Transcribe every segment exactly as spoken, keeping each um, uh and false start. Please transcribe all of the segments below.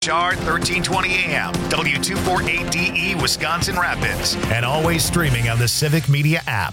H R thirteen twenty A M, W two forty-eight D E, Wisconsin Rapids, and always streaming on the Civic Media app.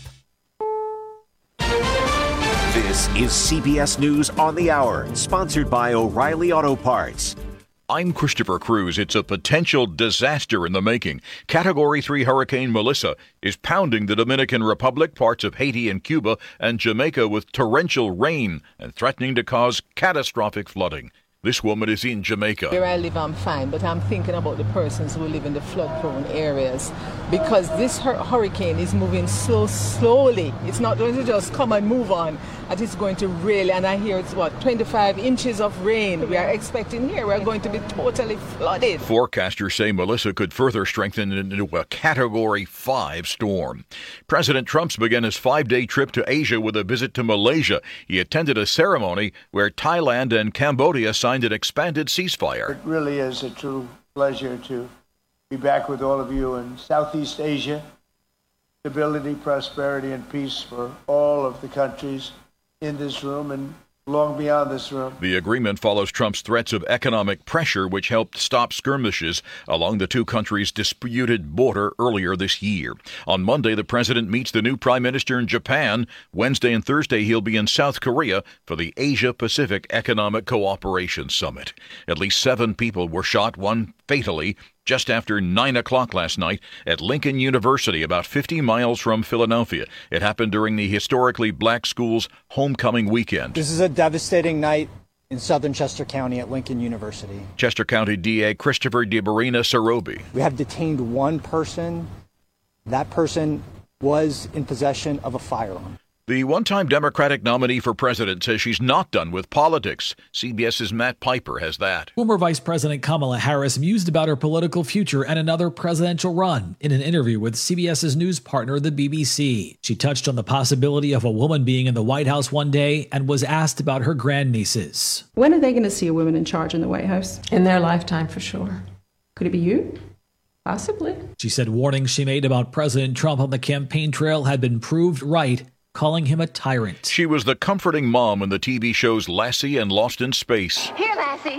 This is C B S News on the Hour, sponsored by O'Reilly Auto Parts. I'm Christopher Cruz. It's a potential disaster in the making. Category three Hurricane Melissa is pounding the Dominican Republic, parts of Haiti and Cuba, and Jamaica with torrential rain and threatening to cause catastrophic flooding. This woman is in Jamaica. Where I live, I'm fine, but I'm thinking about the persons who live in the flood-prone areas because this hur- hurricane is moving so slowly. It's not going to just come and move on. And it's going to really, and I hear it's what, twenty-five inches of rain we are expecting here. We're going to be totally flooded. Forecasters say Melissa could further strengthen into a Category five storm. President Trump's began his five-day trip to Asia with a visit to Malaysia. He attended a ceremony where Thailand and Cambodia signed an expanded ceasefire. It really is a true pleasure to be back with all of you in Southeast Asia. Stability, prosperity, and peace for all of the countries in this room and long beyond this room. The agreement follows Trump's threats of economic pressure, which helped stop skirmishes along the two countries' disputed border earlier this year. On Monday, the president meets the new prime minister in Japan. Wednesday and Thursday, he'll be in South Korea for the Asia-Pacific Economic Cooperation Summit. At least seven people were shot, one fatally, just after nine o'clock last night at Lincoln University, about fifty miles from Philadelphia. It happened during the historically black school's homecoming weekend. This is a devastating night in southern Chester County at Lincoln University. Chester County D A Christopher DeBarina Sarobi. We have detained one person. That person was in possession of a firearm. The one-time Democratic nominee for president says she's not done with politics. CBS's Matt Piper has that. Former Vice President Kamala Harris mused about her political future and another presidential run in an interview with CBS's news partner, the B B C. She touched on the possibility of a woman being in the White House one day and was asked about her grandnieces. When are they going to see a woman in charge in the White House? In their lifetime, for sure. Could it be you? Possibly. She said warnings she made about President Trump on the campaign trail had been proved right, calling him a tyrant. She was the comforting mom in the T V shows Lassie and Lost in Space. Here, Lassie.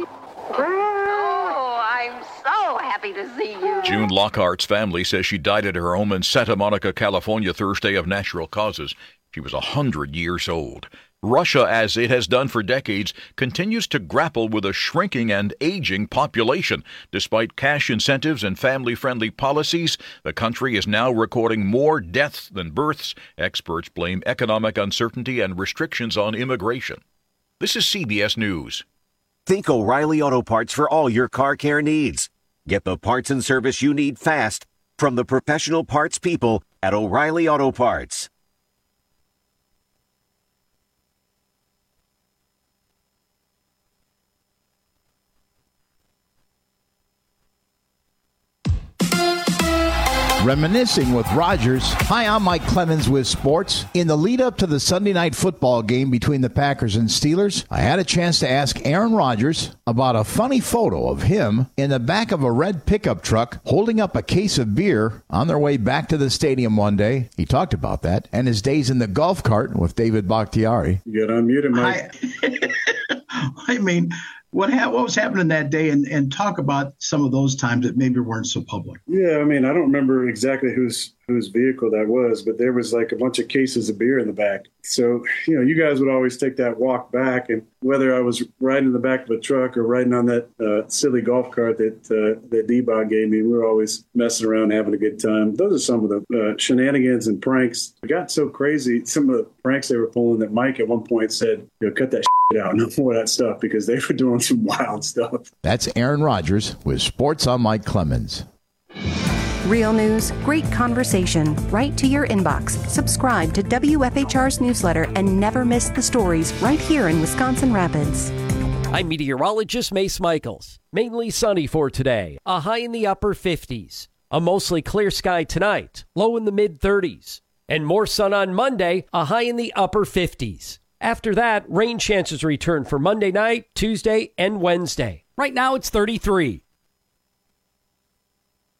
Oh, I'm so happy to see you. June Lockhart's family says she died at her home in Santa Monica, California, Thursday of natural causes. She was one hundred years old. Russia, as it has done for decades, continues to grapple with a shrinking and aging population. Despite cash incentives and family-friendly policies, the country is now recording more deaths than births. Experts blame economic uncertainty and restrictions on immigration. This is C B S News. Think O'Reilly Auto Parts for all your car care needs. Get the parts and service you need fast from the professional parts people at O'Reilly Auto Parts. Reminiscing with Rogers. Hi, I'm Mike Clemens with sports. In the lead up to the Sunday night football game between the Packers and Steelers, I had a chance to ask Aaron Rodgers about a funny photo of him in the back of a red pickup truck holding up a case of beer on their way back to the stadium one day. He talked about that and his days in the golf cart with David Bakhtiari. You got unmuted, Mike. I, I mean, What ha- what was happening that day, and, and talk about some of those times that maybe weren't so public. Yeah, I mean, I don't remember exactly whose whose vehicle that was, but there was like a bunch of cases of beer in the back. So, you know, you guys would always take that walk back, and whether I was riding in the back of a truck or riding on that uh, silly golf cart that uh, that D-Bog gave me, we were always messing around, having a good time. Those are some of the uh, shenanigans and pranks. It got so crazy, some of the pranks they were pulling, that Mike at one point said, you know, cut that shit out, no more of that stuff, because they were doing some wild stuff. That's Aaron Rodgers with Sports on Mike Clemens. Real news, great conversation, right to your inbox. Subscribe to W F H R's newsletter and never miss the stories right here in Wisconsin Rapids. I'm meteorologist Mace Michaels. Mainly sunny for today, a high in the upper fifties. A mostly clear sky tonight, low in the mid thirties. And more sun on Monday, a high in the upper fifties. After that, rain chances return for Monday night, Tuesday, and Wednesday. Right now it's thirty-three.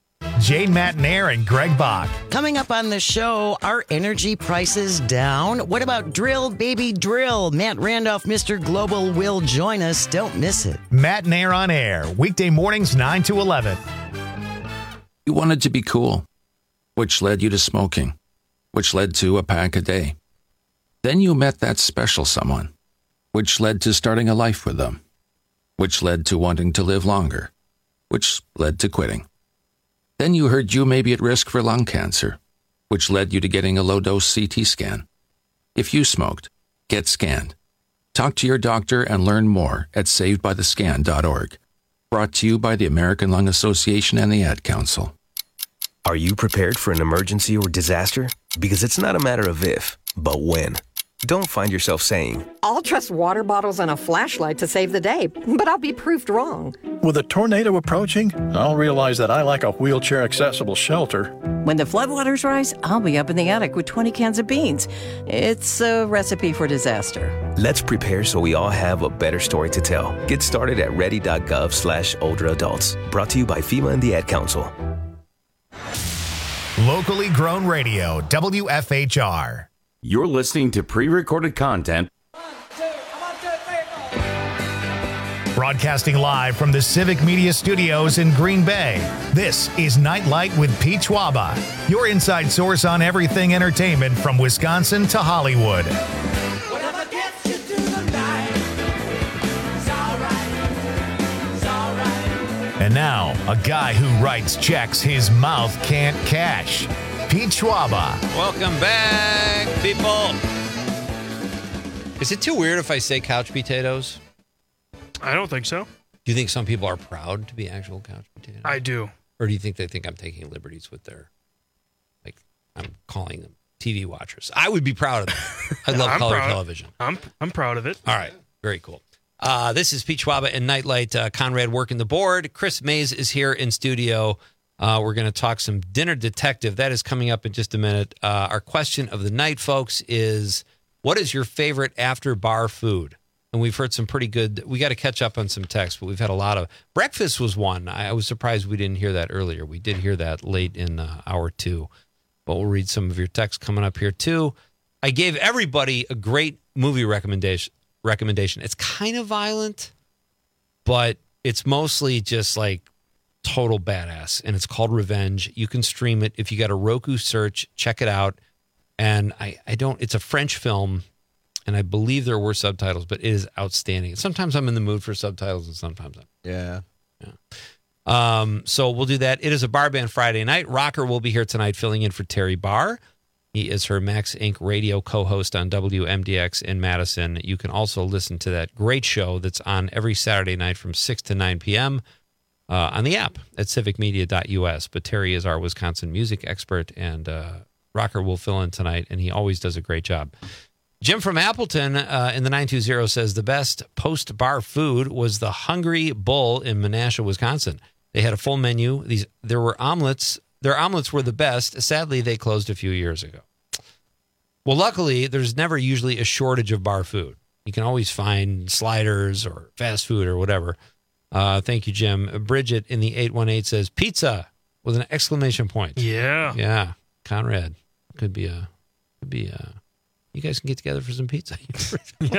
Jane Matnair and Greg Bach. Coming up on the show, are energy prices down? What about drill, baby, drill? Matt Randolph, Mister Global, will join us. Don't miss it. Matnair on air, weekday mornings nine to eleven. You wanted to be cool, which led you to smoking, which led to a pack a day. Then you met that special someone, which led to starting a life with them, which led to wanting to live longer, which led to quitting. Then you heard you may be at risk for lung cancer, which led you to getting a low-dose C T scan. If you smoked, get scanned. Talk to your doctor and learn more at saved by the scan dot org. Brought to you by the American Lung Association and the Ad Council. Are you prepared for an emergency or disaster? Because it's not a matter of if, but when. Don't find yourself saying, I'll trust water bottles and a flashlight to save the day, but I'll be proved wrong. With a tornado approaching, I'll realize that I like a wheelchair-accessible shelter. When the floodwaters rise, I'll be up in the attic with twenty cans of beans. It's a recipe for disaster. Let's prepare so we all have a better story to tell. Get started at ready.gov slash older adults. Brought to you by FEMA and the Ad Council. Locally grown radio, W F H R. You're listening to pre-recorded content. Broadcasting live from the Civic Media Studios in Green Bay, this is Nightlight with Pete Schwaba, your inside source on everything entertainment from Wisconsin to Hollywood. And now, a guy who writes checks his mouth can't cash, Pete Schwaba. Welcome back, people. Is it too weird if I say couch potatoes? I don't think so. Do you think some people are proud to be actual couch potatoes? I do. Or do you think they think I'm taking liberties with their, like, I'm calling them T V watchers? I would be proud of that. I love I'm color proud. television. I'm I'm proud of it. All right. Very cool. Uh, this is Pete Schwaba and Nightlight. Uh, Conrad working the board. Chris Mays is here in studio. Uh, we're going to talk some Dinner Detective. That is coming up in just a minute. Uh, our question of the night, folks, is what is your favorite after bar food? And we've heard some pretty good. We got to catch up on some texts, but we've had a lot of. Breakfast was one. I, I was surprised we didn't hear that earlier. We did hear that late in uh, hour two. But we'll read some of your texts coming up here, too. I gave everybody a great movie recommendation. recommendation. It's kind of violent, but it's mostly just like total badass, and it's called Revenge. You can stream it if you got a Roku search. Check it out. And I, I don't. It's a French film, and I believe there were subtitles, but it is outstanding. Sometimes I'm in the mood for subtitles, and sometimes I'm yeah. yeah. Um. So we'll do that. It is a Bar Band Friday night. Rocker will be here tonight, filling in for Terry Barr. He is her Max Incorporated radio co-host on W M D X in Madison. You can also listen to that great show that's on every Saturday night from six to nine p.m. Uh, on the app at civic media dot u s. But Terry is our Wisconsin music expert, and uh, Rocker will fill in tonight, and he always does a great job. Jim from Appleton uh, in the nine two zero says the best post-bar food was the Hungry Bull in Menasha, Wisconsin. They had a full menu. These There were omelets. Their omelets were the best. Sadly, they closed a few years ago. Well, luckily, there's never usually a shortage of bar food. You can always find sliders or fast food or whatever. Uh, thank you, Jim. Bridget in the eight one eight says pizza with an exclamation point. Yeah. Yeah. Conrad. Could be a, could be a, you guys can get together for some pizza. Yeah.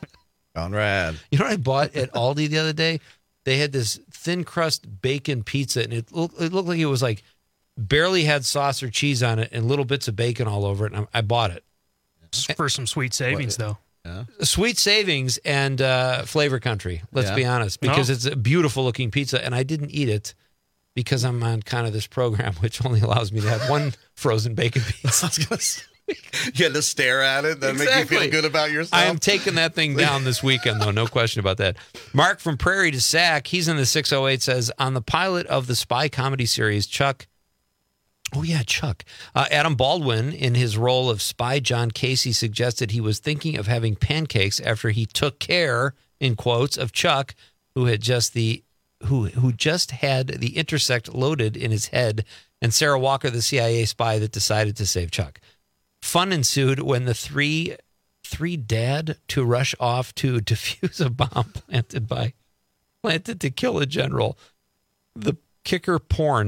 Conrad. You know what I bought at Aldi the other day? They had this thin crust bacon pizza, and it looked, it looked like it was like barely had sauce or cheese on it and little bits of bacon all over it. And I, I bought it. For some sweet savings, what? though. Yeah. Sweet savings and uh, flavor country, let's yeah. be honest, because no. it's a beautiful looking pizza. And I didn't eat it because I'm on kind of this program, which only allows me to have one frozen bacon pizza. I was gonna say, you had to stare at it. That exactly. make you feel good about yourself. I am taking that thing down this weekend, though. No question about that. Mark from Prairie to Sac, he's in the six oh eight, says, on the pilot of the spy comedy series, Chuck, Oh, yeah, Chuck. Uh, Adam Baldwin, in his role of spy John Casey, suggested he was thinking of having pancakes after he took care, in quotes, of Chuck, who had just the who who just had the intersect loaded in his head, and Sarah Walker, the C I A spy that decided to save Chuck. Fun ensued when the three three dad to rush off to defuse a bomb planted by planted to kill a general. The kicker porn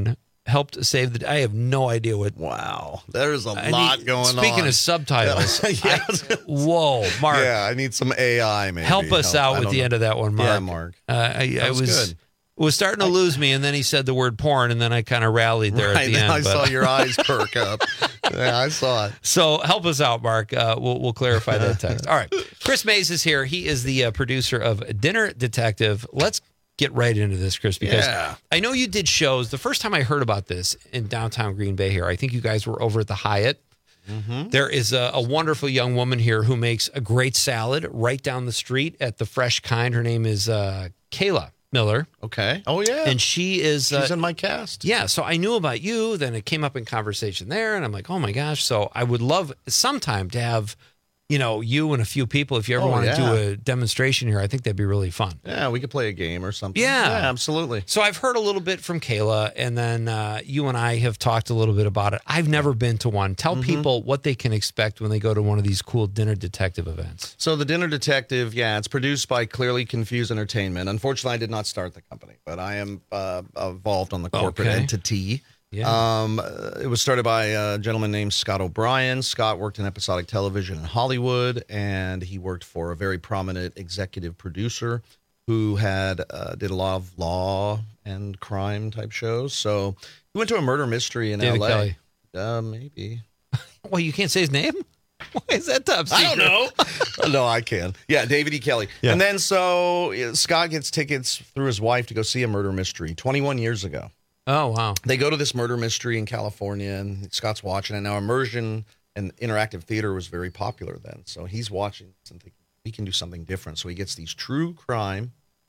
helped save the. I have no idea what. Wow, there's a I lot need, going speaking on. Speaking of subtitles, yeah. I, whoa, Mark. Yeah, I need some A I. Maybe help us help. out with the know. end of that one, Mark. Yeah, Mark. Uh, I, I was. Good. was starting to lose me, and then he said the word porn, and then I kind of rallied there right, at the end. I but... saw your eyes perk up. Yeah, I saw it. So help us out, Mark. Uh, we'll, we'll clarify that text. All right. Chris Mays is here. He is the uh, producer of Dinner Detective. Let's get right into this, Chris, because yeah. I know you did shows. The first time I heard about this in downtown Green Bay here, I think you guys were over at the Hyatt. Mm-hmm. There is a, a wonderful young woman here who makes a great salad right down the street at the Fresh Kind. Her name is uh, Kayla Miller. Okay. Oh, yeah. And she is... She's uh, in my cast. Yeah, so I knew about you, then it came up in conversation there, and I'm like, oh my gosh. So I would love sometime to have, you know, you and a few people, if you ever Oh, want to yeah. do a demonstration here, I think that'd be really fun. Yeah, we could play a game or something. Yeah. Yeah, absolutely. So I've heard a little bit from Kayla, and then uh, you and I have talked a little bit about it. I've never been to one. Tell Mhm. people what they can expect when they go to one of these cool Dinner Detective events. So the Dinner Detective, yeah, it's produced by Clearly Confused Entertainment. Unfortunately, I did not start the company, but I am uh, involved on the corporate Okay. entity. Yeah. Um, uh, it was started by a gentleman named Scott O'Brien. Scott worked in episodic television in Hollywood, and he worked for a very prominent executive producer who had uh, did a lot of law and crime type shows. So he went to a murder mystery in David L A. Kelly. Uh, maybe. Well, you can't say his name? Why is that top secret? I don't know. No, I can. Yeah, David E. Kelly. Yeah. And then so uh, Scott gets tickets through his wife to go see a murder mystery twenty-one years ago. Oh, wow. They go to this murder mystery in California, and Scott's watching it. Now, immersion and interactive theater was very popular then. So he's watching this and thinking, we can do something different. So he gets these true crime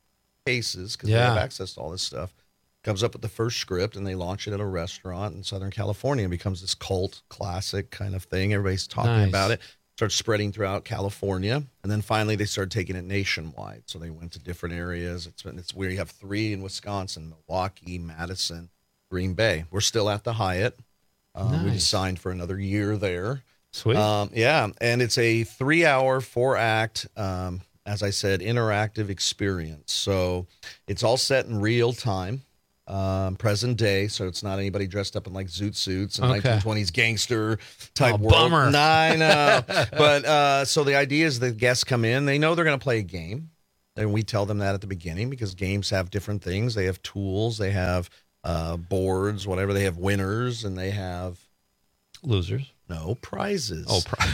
cases because Yeah. they have access to all this stuff. Comes up with the first script, and they launch it at a restaurant in Southern California. It becomes this cult classic kind of thing. Everybody's talking Nice. about it. Starts spreading throughout California, and then finally they started taking it nationwide. So they went to different areas. It's it's where you have three in Wisconsin: Milwaukee, Madison, Green Bay. We're still at the Hyatt. Um, We Nice. just signed for another year there. Sweet. Um, yeah, and it's a three-hour, four-act, um, as I said, interactive experience. So it's all set in real time. Um, present day, so it's not anybody dressed up in like zoot suits and Okay. nineteen twenties gangster type Oh, world. bummer. Nah, I know. But uh, so the idea is the guests come in, they know they're going to play a game, and we tell them that at the beginning because games have different things. They have tools, they have uh, boards, whatever. They have winners, and they have Losers. no prizes. Oh, pri-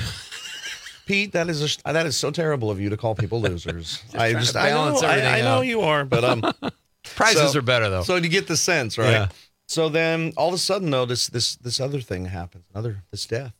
Pete, that is a, that is so terrible of you to call people losers. I trying just to I know, balance I, everything I know out. you are, but um. Prizes So- are better, though. So you get the sense, right? Yeah. So then all of a sudden, though, this this this other thing happens, another this death,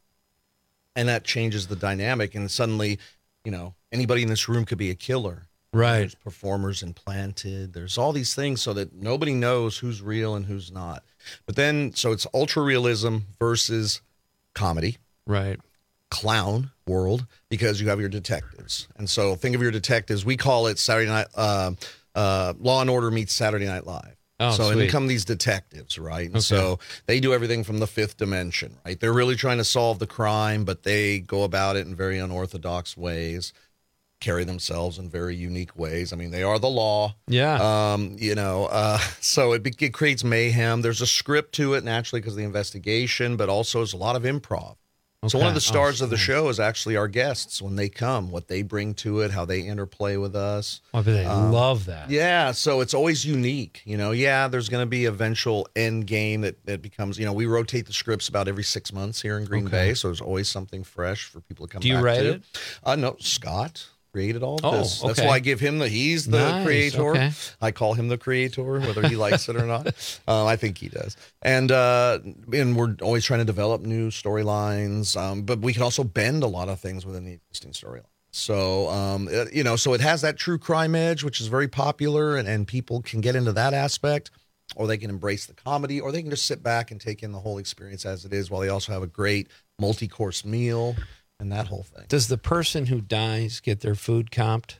and that changes the dynamic. And suddenly, you know, anybody in this room could be a killer. Right. There's performers implanted. There's all these things so that nobody knows who's real and who's not. But then, so it's ultra realism versus comedy. Right. Clown world, because you have your detectives. And so think of your detectives. We call it Saturday Night uh, uh, Law and Order meets Saturday Night Live. Oh, so sweet. in come these detectives, right? And Okay. so they do everything from the fifth dimension, right? They're really trying to solve the crime, but they go about it in very unorthodox ways, carry themselves in very unique ways. I mean, they are the law. Yeah. Um, you know, uh, so it, be- it creates mayhem. There's a script to it, naturally, because of the investigation, but also there's a lot of improv. So one of Okay. the stars Oh, of the nice. show is actually our guests when they come, what they bring to it, how they interplay with us. Oh, but they Um, love that. Yeah, so it's always unique. You know, yeah, there's going to be eventual end game that, that becomes, you know, we rotate the scripts about every six months here in Green Okay. Bay, so there's always something fresh for people to come Do you back write to. it? Uh, no, Scott created all of Oh, this. That's okay. why I give him the, he's the Nice, creator. okay. I call him the creator, whether he likes it or not. Uh, I think he does. And uh, and we're always trying to develop new storylines, um, but we can also bend a lot of things within the existing storyline. So, um, it- you know, so it has that true crime edge, which is very popular, and, and people can get into that aspect, or they can embrace the comedy, or they can just sit back and take in the whole experience as it is, while they also have a great multi-course meal and that whole thing. Does the person who dies get their food comped?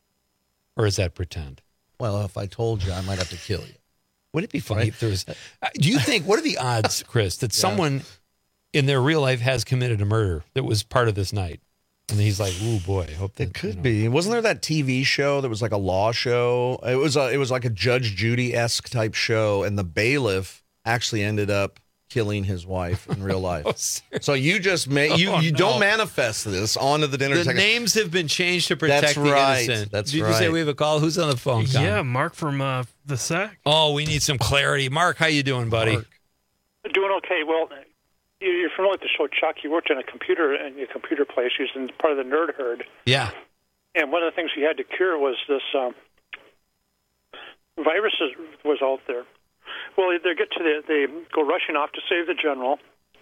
Or is that pretend? Well, if I told you, I might have to kill you. Wouldn't it be funny if there was... Uh, do you think, what are the odds, Chris, that Yeah. someone in their real life has committed a murder that was part of this night? And he's like, "Ooh, boy, I hope that It could be. Wasn't there that T V show that was like a law show? It was a, it was like a Judge Judy esque type show, and the bailiff actually ended up killing his wife in real life. Oh, so you just ma- you Oh, you no. don't manifest this onto the dinner. The detective. names have been changed to protect That's the right. innocent. That's Did right. you say we have a call? Who's on the phone? Tom? Yeah, Mark from uh, the S A C. Oh, we need some clarity. Mark, how you doing, buddy? Mark. Doing okay. Well, you- you're familiar with the show Chuck. You worked in a computer in a computer place. You was in part of the nerd herd. Yeah. And one of the things he had to cure was this um, virus is, was out there. Well, they get to the, they go rushing off to save the general.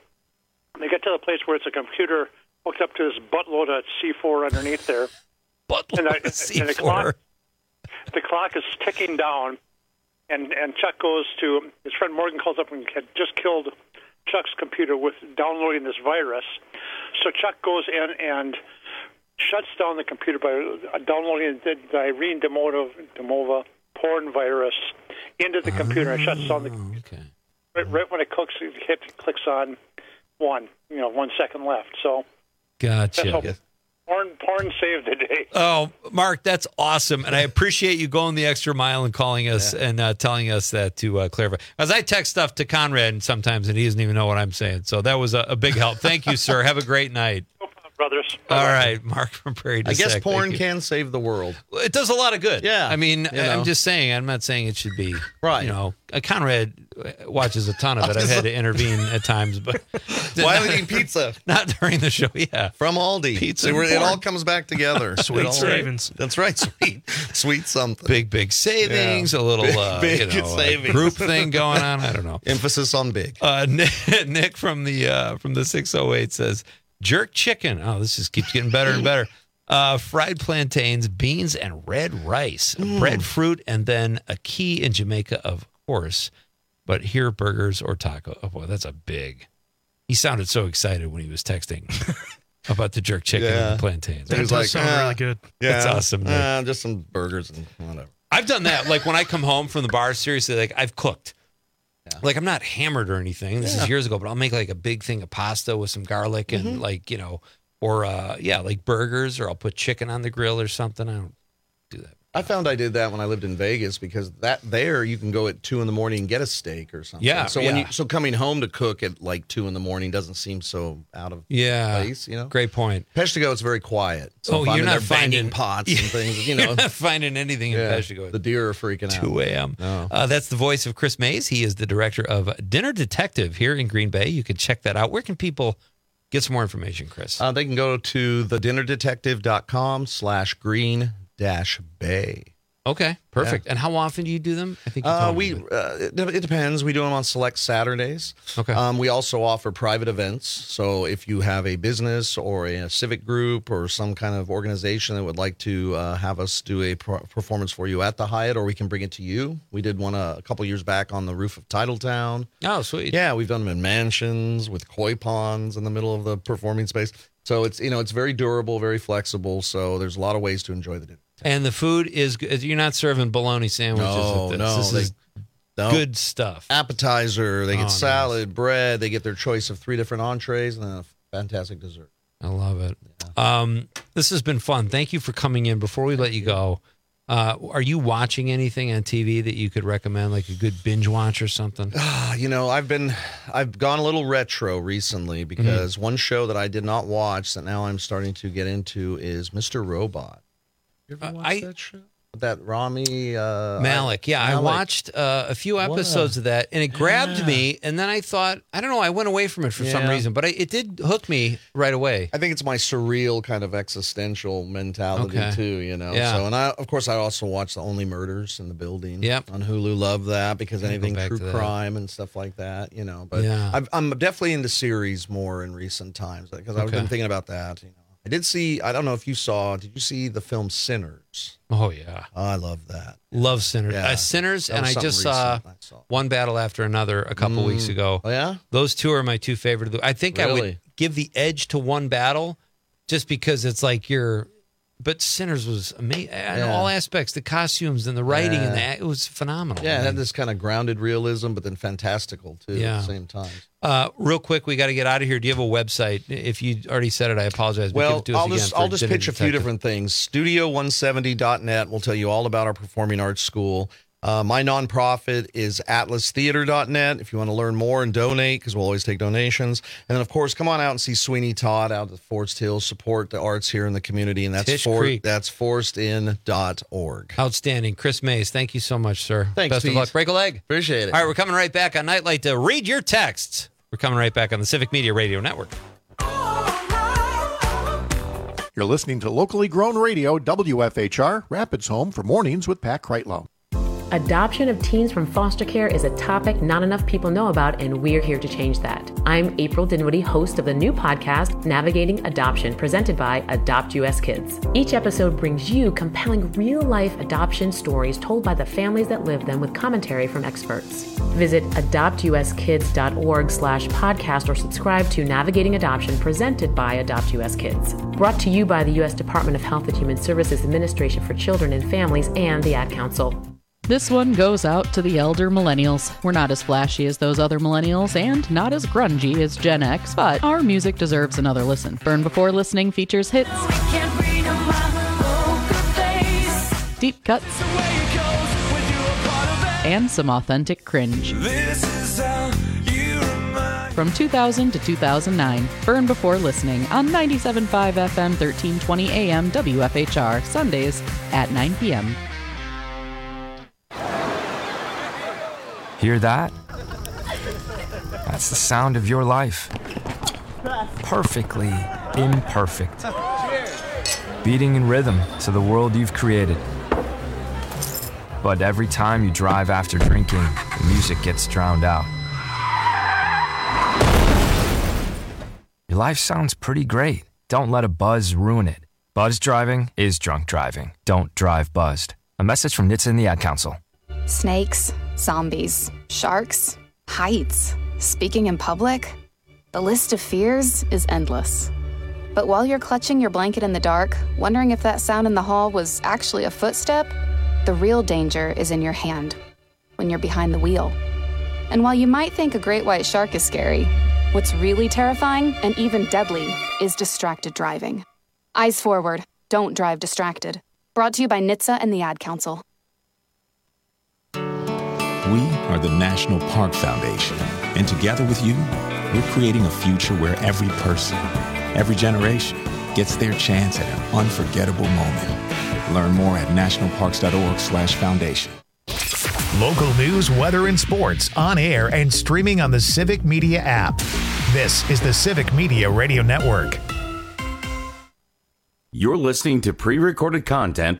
They get to the place where it's a computer hooked up to this buttload of C four underneath there. Buttload and, I, of C four. and the clock, the clock is ticking down. And and Chuck goes to his friend Morgan calls up and had just killed Chuck's computer with downloading this virus. So Chuck goes in and shuts down the computer by downloading the, the Irene Demova, Demova porn virus into the computer and shuts down the okay. right, right when it clicks it hit, clicks on one, you know, one second left. So Gotcha. that's how porn porn saved the day. Oh, Mark, that's awesome. And I appreciate you going the extra mile and calling us and uh, telling us that to uh, clarify. As I text stuff to Conrad sometimes and he doesn't even know what I'm saying. So that was a, a big help. Thank you, sir. Have a great night. Brothers. All right, Mark from Prairie du I guess Sac, porn thank you. can save the world. It does a lot of good. Yeah. I mean, You know. I'm just saying, I'm not saying it should be. Right. You know, uh, Conrad watches a ton of it. I've had to intervene at times, but. Why are not- we eating pizza? Not during the show, yeah. From Aldi. Pizza See, and we're- it porn. all comes back together. Sweet It all- savings. That's right. Sweet. Sweet something. Big, big savings, Yeah. a little Big, uh, big you know, uh, savings. group thing going on. I don't know. Emphasis on big. Uh, Nick, Nick from the uh, from the six oh eight says, jerk chicken. Oh, this just keeps getting better and better. Uh, fried plantains, beans, and red rice. Mm. Breadfruit, and then a key in Jamaica, of course. But here, burgers or taco. Oh, boy, that's a big. He sounded so excited when he was texting about the jerk chicken Yeah. and the plantains. He was like, sound "Ah, really good. Yeah, That's awesome, Nick. Uh, just some burgers and whatever. I've done that. Like when I come home from the bar, seriously, like I've cooked. Yeah. Like I'm not hammered or anything. This Yeah. is years ago, but I'll make like a big thing of pasta with some garlic and Mhm. like, you know, or uh yeah, like burgers, or I'll put chicken on the grill or something. I don't do that. I found I did that when I lived in Vegas because that there you can go at two in the morning and get a steak or something. Yeah, So when yeah. you so coming home to cook at like two in the morning doesn't seem so out of Yeah. place, you know. Great point. Peshtigo, it's very quiet. So Oh, if I'm you're in not there banging finding- pots and things, you know. You're not finding anything in Yeah, Peshtigo. the deer are freaking out. two a.m. No. Uh, that's the voice of Chris Mays. He is the director of Dinner Detective here in Green Bay. You can check that out. Where can people get some more information, Chris? Uh, they can go to the dinner detective dot com slash green dash bay. Okay, perfect. And how often do you do them? I think you Uh, told me, we but- uh, it, it depends. We do them on select Saturdays. Okay. Um, we also offer private events. So if you have a business or a civic group or some kind of organization that would like to uh, have us do a pro- performance for you at the Hyatt, or we can bring it to you. We did one uh, a couple years back on the roof of Titletown. Oh, sweet. Yeah, we've done them in mansions with koi ponds in the middle of the performing space. So it's you know it's very durable, very flexible. So there's a lot of ways to enjoy the dinner. And the food is good. You're not serving bologna sandwiches No, at this. no, This they- is No. good stuff. Appetizer, they Oh, get nice. salad, bread, they get their choice of three different entrees, and then a fantastic dessert. I love it. Um, this has been fun. Thank you for coming in. Before we let you go, uh, are you watching anything on T V that you could recommend, like a good binge watch or something? Ah, you know, I've been, I've gone a little retro recently because one show that I did not watch that now I'm starting to get into is Mister Robot. You ever watched I- that show? That Rami uh, Malik. Yeah, I Malik. watched uh, a few What a- episodes of that, and it grabbed Yeah. me. And then I thought, I don't know, I went away from it for some Yeah. reason, but I, it did hook me right away. I think it's my surreal kind of existential mentality Okay. too, you know. Yeah. So, and I, of course, I also watch the Only Murders in the Building. Yep. On Hulu, love that because Gotta go anything back true to that. crime and stuff like that, you know. But Yeah. I've, I'm definitely into series more in recent times because I've Okay. been thinking about that. You know, I did see. I don't know if you saw. Did you see the film Sinners? Oh yeah, Oh, I love that. love Sinners. Yeah. Uh, Sinners, That and was I just something saw, recent I saw. One Battle After Another a couple Mm. weeks ago. Oh yeah. Those two are my two favorite. I think I would Really? give the edge to One Battle just because it's like you're. But Sinners was amazing in Yeah. all aspects. The costumes and the writing and Yeah. the it was phenomenal. Yeah, I it mean, had this kind of grounded realism, but then fantastical too Yeah. at the same time. Uh, real quick, we got to get out of here. Do you have a website? If you already said it, I apologize. But give Well, it to us I'll again just for I'll just Dinner pitch a few Detective. different things. studio one seventy dot net will tell you all about our performing arts school. Uh, my nonprofit is atlas theater dot net if you want to learn more and donate, because we'll always take donations. And then, of course, come on out and see Sweeney Todd out at Forest Hills. Support the arts here in the community, and that's Tish for, Creek. that's forest in dot org. Outstanding. Chris Mays, thank you so much, sir. Thanks, Best Pete. of luck. Break a leg. Appreciate it. All right, we're coming right back on Nightlight to read your texts. We're coming right back on the Civic Media Radio Network. You're listening to locally grown radio, W F H R, Rapids Home for Mornings with Pat Kreitlow. Adoption of teens from foster care is a topic not enough people know about, and we're here to change that. I'm April Dinwiddie, host of the new podcast, Navigating Adoption, presented by Adopt U S Kids. Each episode brings you compelling real-life adoption stories told by the families that live them with commentary from experts. Visit adopt u s kids dot org slash podcast or subscribe to Navigating Adoption, presented by Adopt U S Kids. Brought to you by the U S Department of Health and Human Services Administration for Children and Families and the Ad Council. This one goes out to the elder millennials. We're not as flashy as those other millennials and not as grungy as Gen X, but our music deserves another listen. Burn Before Listening features hits, deep cuts, and some authentic cringe. From two thousand to two thousand nine, Burn Before Listening on ninety-seven point five F M, thirteen twenty A M, W F H R, Sundays at nine p.m. Hear that? That's the sound of your life. Perfectly imperfect. Beating in rhythm to the world you've created. But every time you drive after drinking, the music gets drowned out. Your life sounds pretty great. Don't let a buzz ruin it. Buzz driving is drunk driving. Don't drive buzzed. A message from N H T S A and the Ad Council. Snakes, zombies, sharks, heights, speaking in public. The list of fears is endless. But while you're clutching your blanket in the dark, wondering if that sound in the hall was actually a footstep, the real danger is in your hand, when you're behind the wheel. And while you might think a great white shark is scary, what's really terrifying and even deadly is distracted driving. Eyes forward, don't drive distracted. Brought to you by N H T S A and the Ad Council. We are the National Park Foundation, and together with you, we're creating a future where every person, every generation, gets their chance at an unforgettable moment. Learn more at national parks dot org slash foundation. Local news, weather, and sports on air and streaming on the Civic Media app. This is the Civic Media Radio Network. You're listening to pre-recorded content.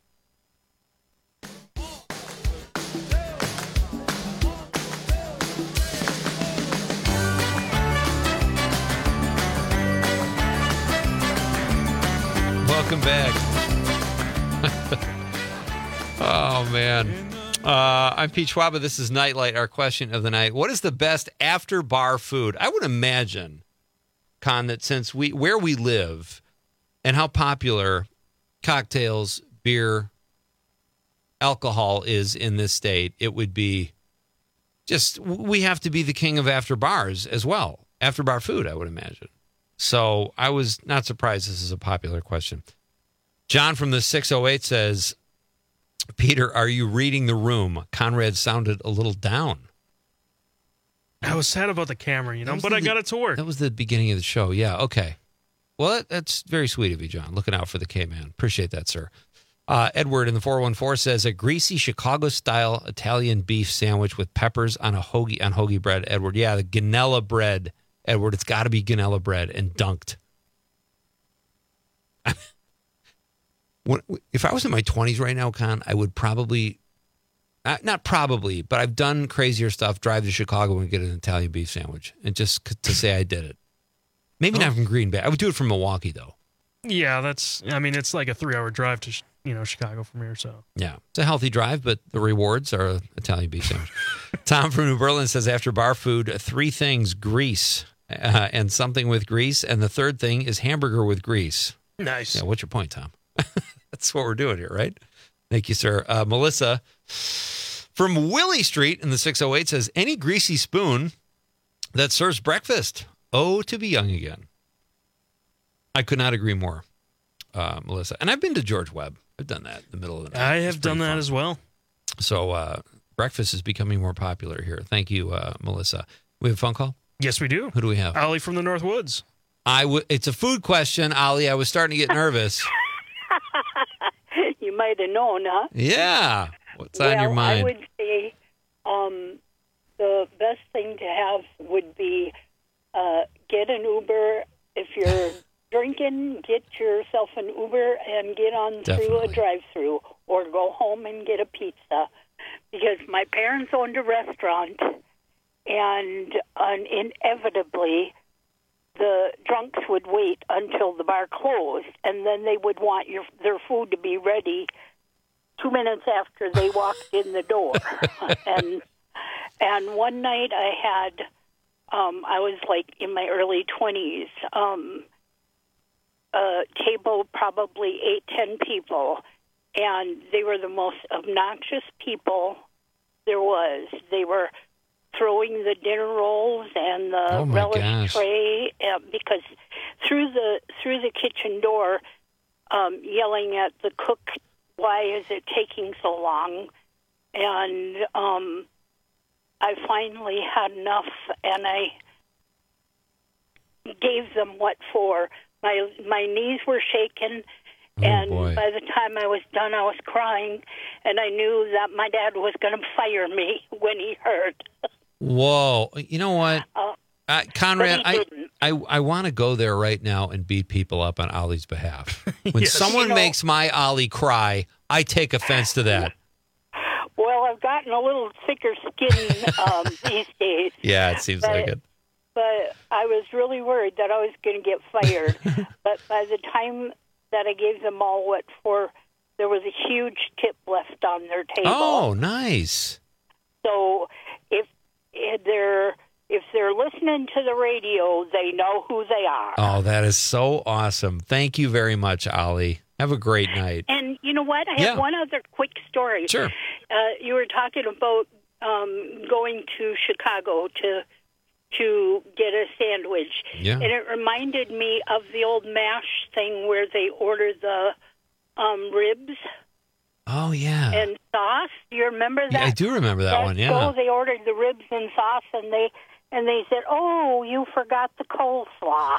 Welcome back. Oh, man. Uh, I'm Pete Schwaba. This is Nightlight, our question of the night. What is the best after-bar food? I would imagine, Con, that since we where we live and how popular cocktails, beer, alcohol is in this state, it would be just, we have to be the king of after-bars as well. After-bar food, I would imagine. So I was not surprised this is a popular question. John from the six oh eight says, Peter, are you reading the room? Conrad sounded a little down. I was sad about the camera, you know, but I got it to work. That was the beginning of the show. Yeah, okay. Well, that, that's very sweet of you, John. Looking out for the K-Man. Appreciate that, sir. Uh, Edward in the four one four says, a greasy Chicago-style Italian beef sandwich with peppers on a hoagie on hoagie bread. Edward, yeah, the Ganella bread. Edward, it's got to be Ganella bread and dunked. When, if I was in my twenties right now, Con, I would probably, uh, not probably, but I've done crazier stuff, drive to Chicago and get an Italian beef sandwich, and just c- to say I did it. Maybe oh. not from Green Bay. I would do it from Milwaukee, though. Yeah, that's, I mean, it's like a three-hour drive to, you know, Chicago from here, so. Yeah, it's a healthy drive, but the rewards are an Italian beef sandwich. Tom from New Berlin says, after bar food, three things, grease, uh, and something with grease, and the third thing is hamburger with grease. Nice. Yeah, what's your point, Tom? That's what we're doing here, right? Thank you, sir. Uh, Melissa from Willie Street in the six oh eight says, any greasy spoon that serves breakfast. Oh, to be young again. I could not agree more, uh, Melissa. And I've been to George Webb. I've done that in the middle of the night. I have done that fun. as well. So uh, breakfast is becoming more popular here. Thank you, uh, Melissa. We have a phone call? Yes, we do. Who do we have? Ollie from the North Woods. I w- it's a food question, Ollie. I was starting to get nervous. You might have known, huh? Yeah. What's well, on your mind? I would say um, the best thing to have would be uh, get an Uber. If you're drinking, get yourself an Uber and get on Definitely. through a drive-through, or go home and get a pizza. Because my parents owned a restaurant, and uh, inevitably the drunks would wait until the bar closed, and then they would want your their food to be ready two minutes after they walked in the door. and and one night I had, um, I was like in my early twenties, um, a table probably eight, ten people, and they were the most obnoxious people there was. They were throwing the dinner rolls and the Oh, my relish gosh. tray uh, because through the through the kitchen door, um, yelling at the cook, "Why is it taking so long?" And um, I finally had enough, and I gave them what for. My my knees were shaking. And boy. by the time I was done, I was crying, and I knew that my dad was going to fire me when he heard. Whoa. You know what? Uh, Uh, Conrad, but he I didn't. I, I want to go there right now and beat people up on Ollie's behalf. When Yes. someone You know- makes my Ollie cry, I take offense to that. Well, I've gotten a little thicker skin um, these days. Yeah, it seems But- like it. But I was really worried that I was going to get fired. But by the time that I gave them all what for, there was a huge tip left on their table. Oh, nice. So if, if they're if they're listening to the radio, they know who they are. Oh, that is so awesome. Thank you very much, Ollie. Have a great night. And you know what? I have Yeah. one other quick story. Sure. Uh, you were talking about um, going to Chicago to to get a sandwich. Yeah. And it reminded me of the old MASH thing where they order the um, ribs Oh, yeah. and sauce. Do you remember that? Yeah, I do remember that one, yeah. So they ordered the ribs and sauce, and they and they said, "Oh, you forgot the coleslaw."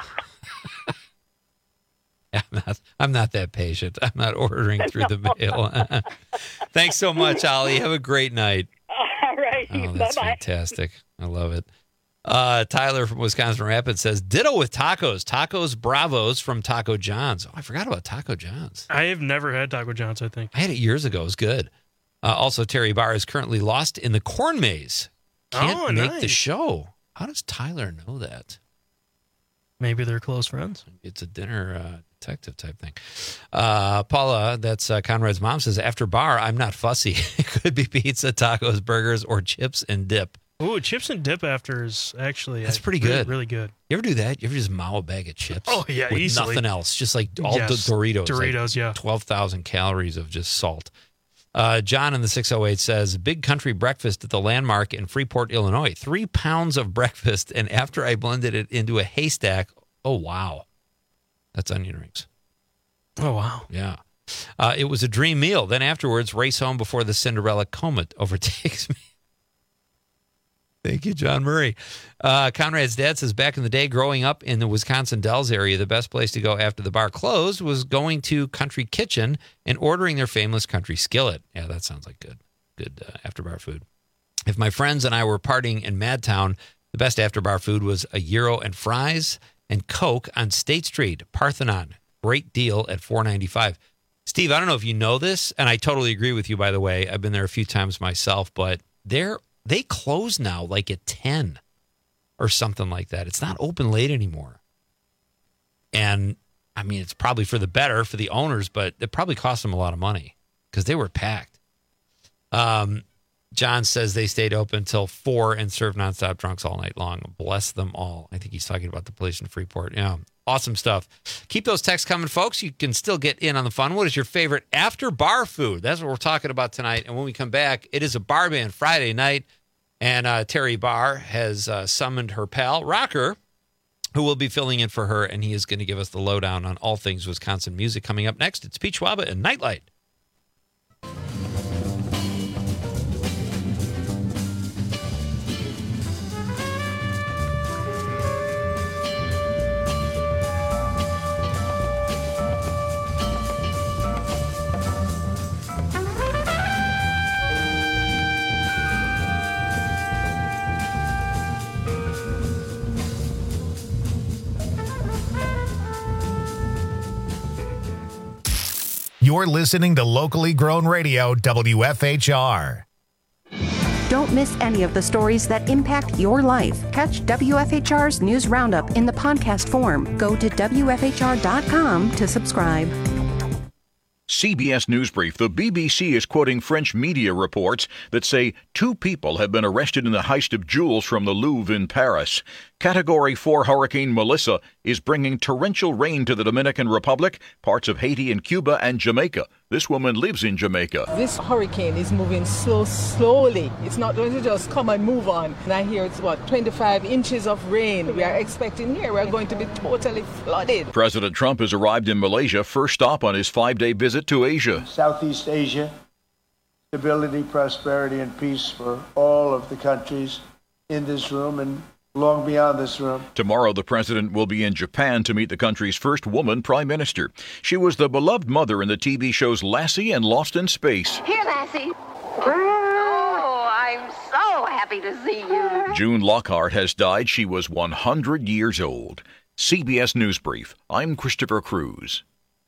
I'm not, I'm not that patient. I'm not ordering through the mail. Thanks so much, Ollie. Have a great night. All right. Oh, that's Bye-bye. fantastic. I love it. Uh, Tyler from Wisconsin Rapids says, ditto with tacos. Tacos Bravos from Taco John's. Oh, I forgot about Taco John's. I have never had Taco John's, I think. I had it years ago. It was good. Uh, also, Terry Barr is currently lost in the corn maze. Can't Oh, make the nice. show. How does Tyler know that? Maybe they're close friends. It's a dinner uh, detective type thing. Uh, Paula, that's uh, Conrad's mom, says, after bar, I'm not fussy. It could be pizza, tacos, burgers, or chips and dip. Ooh, chips and dip after is actually That's uh, pretty really- good. Really good. You ever do that? You ever just mow a bag of chips? Oh, yeah, with easily. nothing else, just like all Yes, the Doritos. Doritos, yeah. twelve thousand calories of just salt. Uh, John in the six oh eight says, big country breakfast at the Landmark in Freeport, Illinois. Three pounds of breakfast, and after I blended it into a haystack, oh, wow. That's onion rings. Oh, wow. Yeah. Uh, it was a dream meal. Then afterwards, race home before the Cinderella coma overtakes me. Thank you, John Murray. Uh, Conrad's dad says, back in the day, growing up in the Wisconsin Dells area, the best place to go after the bar closed was going to Country Kitchen and ordering their famous country skillet. Yeah, that sounds like good, good uh, after-bar food. If my friends and I were partying in Madtown, the best after-bar food was a gyro and fries and Coke on State Street, Parthenon. Great deal at four ninety-five. Steve, I don't know if you know this, and I totally agree with you, by the way. I've been there a few times myself, but they're They close now like at ten or something like that. It's not open late anymore. And, I mean, it's probably for the better for the owners, but it probably cost them a lot of money because they were packed. Um, John says they stayed open until four and served nonstop drunks all night long. Bless them all. I think he's talking about the place in Freeport. Yeah, awesome stuff. Keep those texts coming, folks. You can still get in on the fun. What is your favorite after-bar food? That's what we're talking about tonight. And when we come back, it is a bar band Friday night. And uh, Terry Barr has uh, summoned her pal, Rocker, who will be filling in for her, and he is going to give us the lowdown on all things Wisconsin music. Coming up next, it's Pete Schwaba and Nightlight. You're listening to locally grown radio W F H R. Don't miss any of the stories that impact your life. Catch W F H R's News Roundup in the podcast form. Go to W F H R dot com to subscribe. C B S News Brief. The B B C is quoting French media reports that say two people have been arrested in the heist of jewels from the Louvre in Paris. Category four Hurricane Melissa is bringing torrential rain to the Dominican Republic, parts of Haiti and Cuba, and Jamaica. This woman lives in Jamaica. This hurricane is moving so slowly. It's not going to just come and move on. And I hear it's, what, twenty-five inches of rain we are expecting here. We're going to be totally flooded. President Trump has arrived in Malaysia, first stop on his five-day visit to Asia. Southeast Asia, stability, prosperity, and peace for all of the countries in this room and long beyond this room. Tomorrow, the president will be in Japan to meet the country's first woman prime minister. She was the beloved mother in the T V shows Lassie and Lost in Space. Here, Lassie. Oh, I'm so happy to see you. June Lockhart has died. She was one hundred years old. C B S News Brief. I'm Christopher Cruz.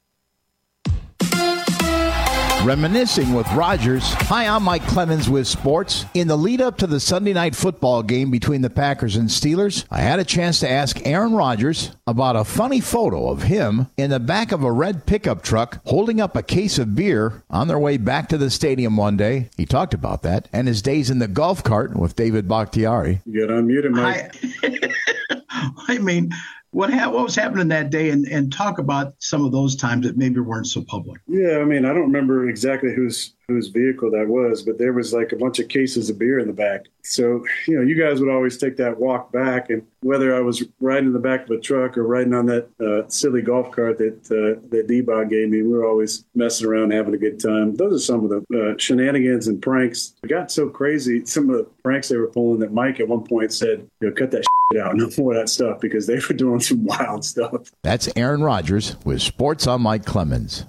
Reminiscing with Rogers. Hi, I'm Mike Clemens with sports. In the lead up to the Sunday night football game between the Packers and Steelers, I had a chance to ask Aaron Rodgers about a funny photo of him in the back of a red pickup truck holding up a case of beer on their way back to the stadium one day. He talked about that and his days in the golf cart with David Bakhtiari. You got unmuted, Mike. I, I mean, What, ha- what was happening that day, and, and talk about some of those times that maybe weren't so public. Yeah, I mean, I don't remember exactly whose whose vehicle that was, but there was like a bunch of cases of beer in the back. So, you know, you guys would always take that walk back, and whether I was riding in the back of a truck or riding on that uh, silly golf cart that uh, that D-Bog gave me, we were always messing around, having a good time. Those are some of the uh, shenanigans and pranks. It got so crazy, some of the pranks they were pulling, that Mike at one point said, you know, cut that shit out, no more of that stuff, because they were doing some wild stuff. That's Aaron Rodgers with Sports on Mike Clemens.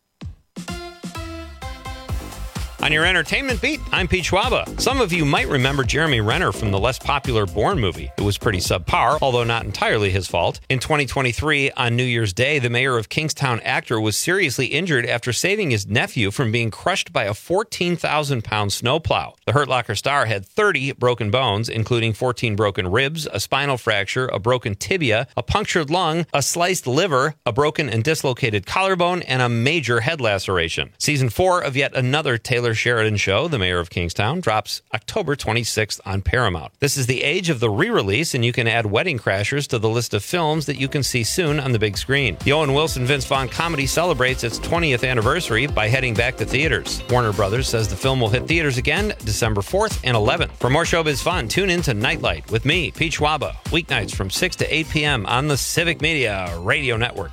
On your entertainment beat, I'm Pete Schwaba. Some of you might remember Jeremy Renner from the less popular Bourne movie. It was pretty subpar, although not entirely his fault. In twenty twenty-three, on New Year's Day, the mayor of Kingstown actor was seriously injured after saving his nephew from being crushed by a fourteen thousand pound snowplow. The Hurt Locker star had thirty broken bones, including fourteen broken ribs, a spinal fracture, a broken tibia, a punctured lung, a sliced liver, a broken and dislocated collarbone, and a major head laceration. Season four of yet another Taylor Sheridan show, The Mayor of Kingstown, drops October twenty-sixth on Paramount. This is the age of the re-release, and you can add Wedding Crashers to the list of films that you can see soon on the big screen. The Owen Wilson Vince Vaughn comedy celebrates its twentieth anniversary by heading back to theaters. Warner Brothers says the film will hit theaters again December fourth and eleventh. For more showbiz fun, tune in to Nightlight with me, Pete Schwaba, weeknights from six to eight p.m. on the Civic Media Radio Network.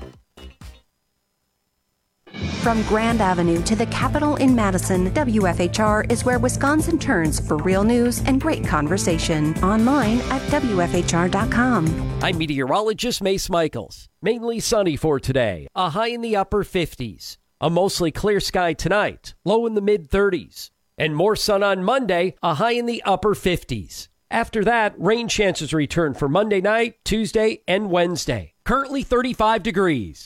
From Grand Avenue to the Capitol in Madison, W F H R is where Wisconsin turns for real news and great conversation. Online at W F H R dot com. I'm meteorologist Mace Michaels. Mainly sunny for today. A high in the upper fifties. A mostly clear sky tonight. Low in the mid thirties. And more sun on Monday. A high in the upper fifties. After that, rain chances return for Monday night, Tuesday, and Wednesday. Currently thirty-five degrees.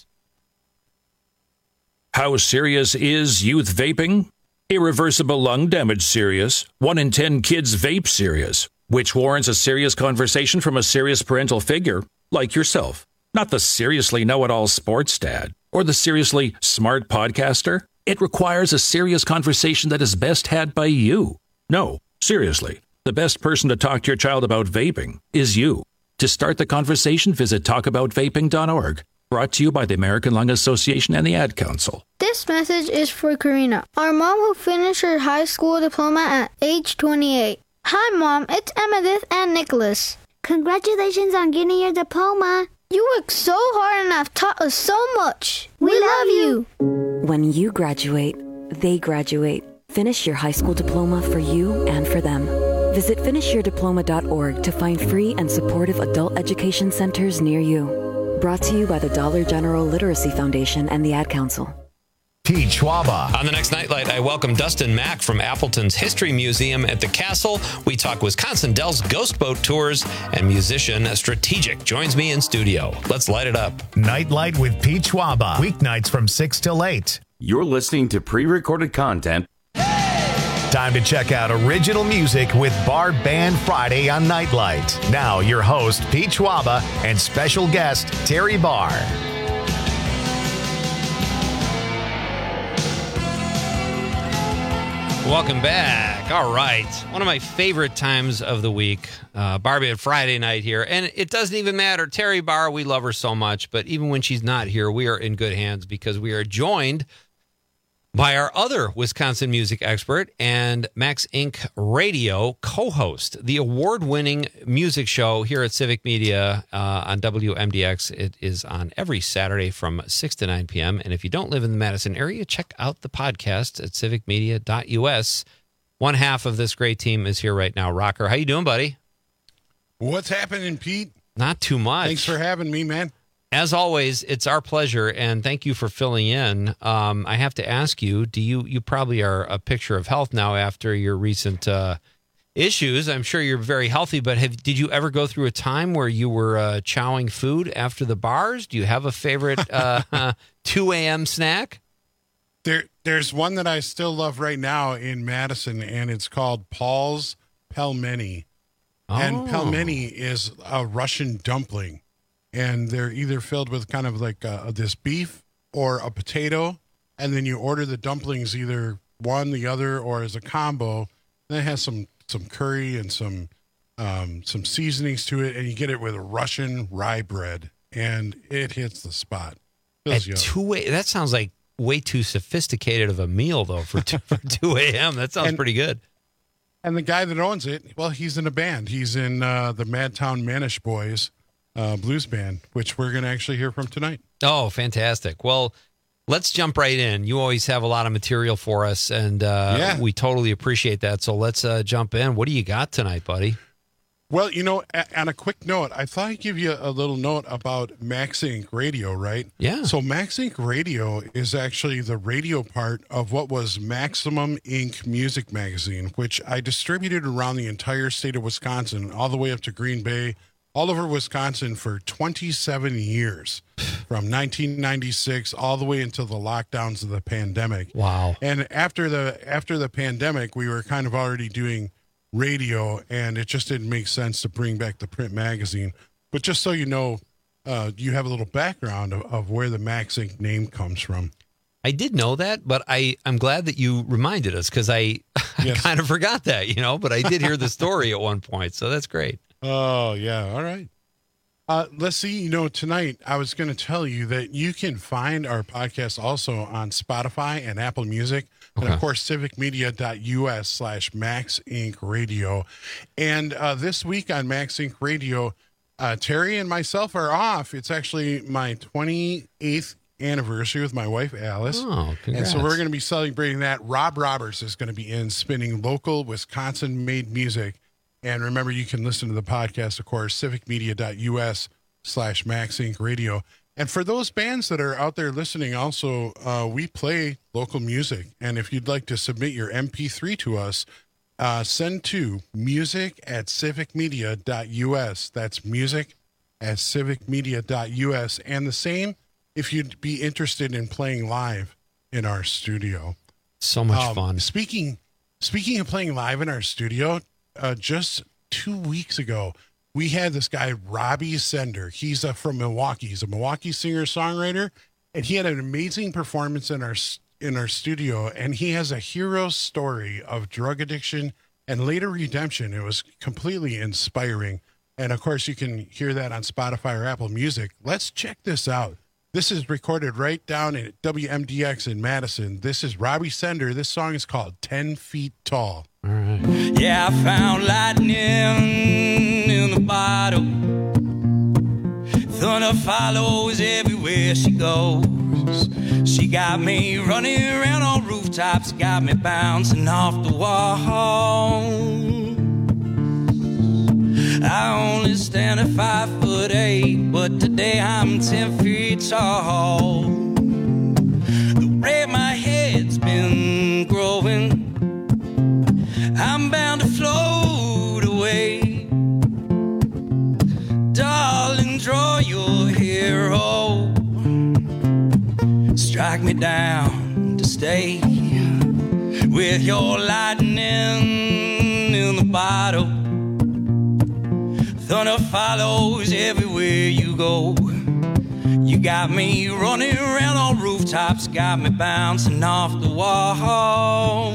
How serious is youth vaping? Irreversible lung damage serious. One in ten kids vape serious, which warrants a serious conversation from a serious parental figure like yourself. Not the seriously know-it-all sports dad or the seriously smart podcaster. It requires a serious conversation that is best had by you. No, seriously, the best person to talk to your child about vaping is you. To start the conversation, visit talk about vaping dot org. Brought to you by the American Lung Association and the Ad Council. This message is for Karina, our mom who finished her high school diploma at age twenty-eight. Hi, Mom. It's Emmettith and Nicholas. Congratulations on getting your diploma. You worked so hard and have taught us so much. We, we love you. When you graduate, they graduate. Finish your high school diploma for you and for them. Visit finish your diploma dot org to find free and supportive adult education centers near you. Brought to you by the Dollar General Literacy Foundation and the Ad Council. Pete Schwaba. On the next Nightlight, I welcome Dustin Mack from Appleton's History Museum at the Castle. We talk Wisconsin Dells Ghost Boat Tours, and musician Strategic joins me in studio. Let's light it up. Nightlight with Pete Schwaba. Weeknights from six till eight You're listening to pre-recorded content. Time to check out original music with Bar Band Friday on Nightlight. Now, your host, Pete Schwaba, and special guest, Terry Barr. Welcome back. All right. One of my favorite times of the week, uh, Bar Band Friday night here. And it doesn't even matter. Terry Barr, we love her so much. But even when she's not here, we are in good hands because we are joined by our other Wisconsin music expert and Max Incorporated Radio co-host, the award-winning music show here at Civic Media uh, on W M D X. It is on every Saturday from six to nine p.m. And if you don't live in the Madison area, check out the podcast at civic media dot u s. One half of this great team is here right now. Rocker, how you doing, buddy? What's happening, Pete? Not too much. Thanks for having me, man. As always, it's our pleasure, and thank you for filling in. Um, I have to ask you, do you you probably are a picture of health now after your recent uh, issues. I'm sure you're very healthy, but have, did you ever go through a time where you were uh, chowing food after the bars? Do you have a favorite uh, two a.m. snack? There, There's one that I still love right now in Madison, and it's called Paul's Pelmeni. Oh. And pelmeni is a Russian dumpling. And they're either filled with kind of like uh, this beef or a potato, and then you order the dumplings either one, the other, or as a combo. Then it has some some curry and some um, some seasonings to it, and you get it with a Russian rye bread, and it hits the spot. At two a, that sounds like way too sophisticated of a meal, though, for two, for two a.m. That sounds and, pretty good. And the guy that owns it, well, he's in a band. He's in uh, the Madtown Manish Boys. Uh, blues band, which we're going to actually hear from tonight. Oh, fantastic. Well, let's jump right in. You always have a lot of material for us, and uh, yeah. we totally appreciate that. So let's uh, jump in. What do you got tonight, buddy? Well, you know, a- on a quick note, I thought I'd give you a little note about Max Incorporated Radio, right? Yeah. So Max Incorporated Radio is actually the radio part of what was Maximum Incorporated Music Magazine, which I distributed around the entire state of Wisconsin, all the way up to Green Bay, all over Wisconsin for twenty-seven years, from nineteen ninety-six all the way until the lockdowns of the pandemic. Wow. And after the after the pandemic, we were kind of already doing radio, and it just didn't make sense to bring back the print magazine. But just so you know, uh, you have a little background of, of where the Max Incorporated name comes from. I did know that, but I, I'm glad that you reminded us because I, yes. I kind of forgot that, you know, but I did hear the story at one point, so that's great. Oh, yeah. All right. Uh, let's see. You know, tonight I was going to tell you that you can find our podcast also on Spotify and Apple Music. Okay. And, of course, civic media dot u s slash Max Incorporated Radio. And uh, this week on Max Incorporated Radio, uh, Terry and myself are off. It's actually my twenty-eighth anniversary with my wife, Alice. Oh, congrats. And so we're going to be celebrating that. Rob Roberts is going to be in spinning local Wisconsin-made music. And remember, you can listen to the podcast, of course, civic media dot u s slash Max Incorporated Radio. And for those bands that are out there listening, also, uh, we play local music. And if you'd like to submit your M P three to us, uh, send to music at civic media dot u s. That's music at civic media dot u s. And the same if you'd be interested in playing live in our studio. So much um, fun. Speaking, speaking of playing live in our studio, Uh, just two weeks ago, we had this guy, Robbie Sender. He's uh, from Milwaukee. He's a Milwaukee singer-songwriter, and he had an amazing performance in our in our studio, and he has a hero story of drug addiction and later redemption. It was completely inspiring, and of course, you can hear that on Spotify or Apple Music. Let's check this out. This is recorded right down at W M D X in Madison. This is Robbie Sender. This song is called ten feet Tall. All right. Yeah, I found lightning in the bottle. Thunder follows everywhere she goes. She got me running around on rooftops, got me bouncing off the wall. I only stand at five foot eight, but today I'm ten feet tall. The way my head's been growing, I'm bound to float away. Darling, draw your hero. Strike me down, stay with your lightning in the bottle. Thunder follows everywhere you go. You got me running around on rooftops, got me bouncing off the walls.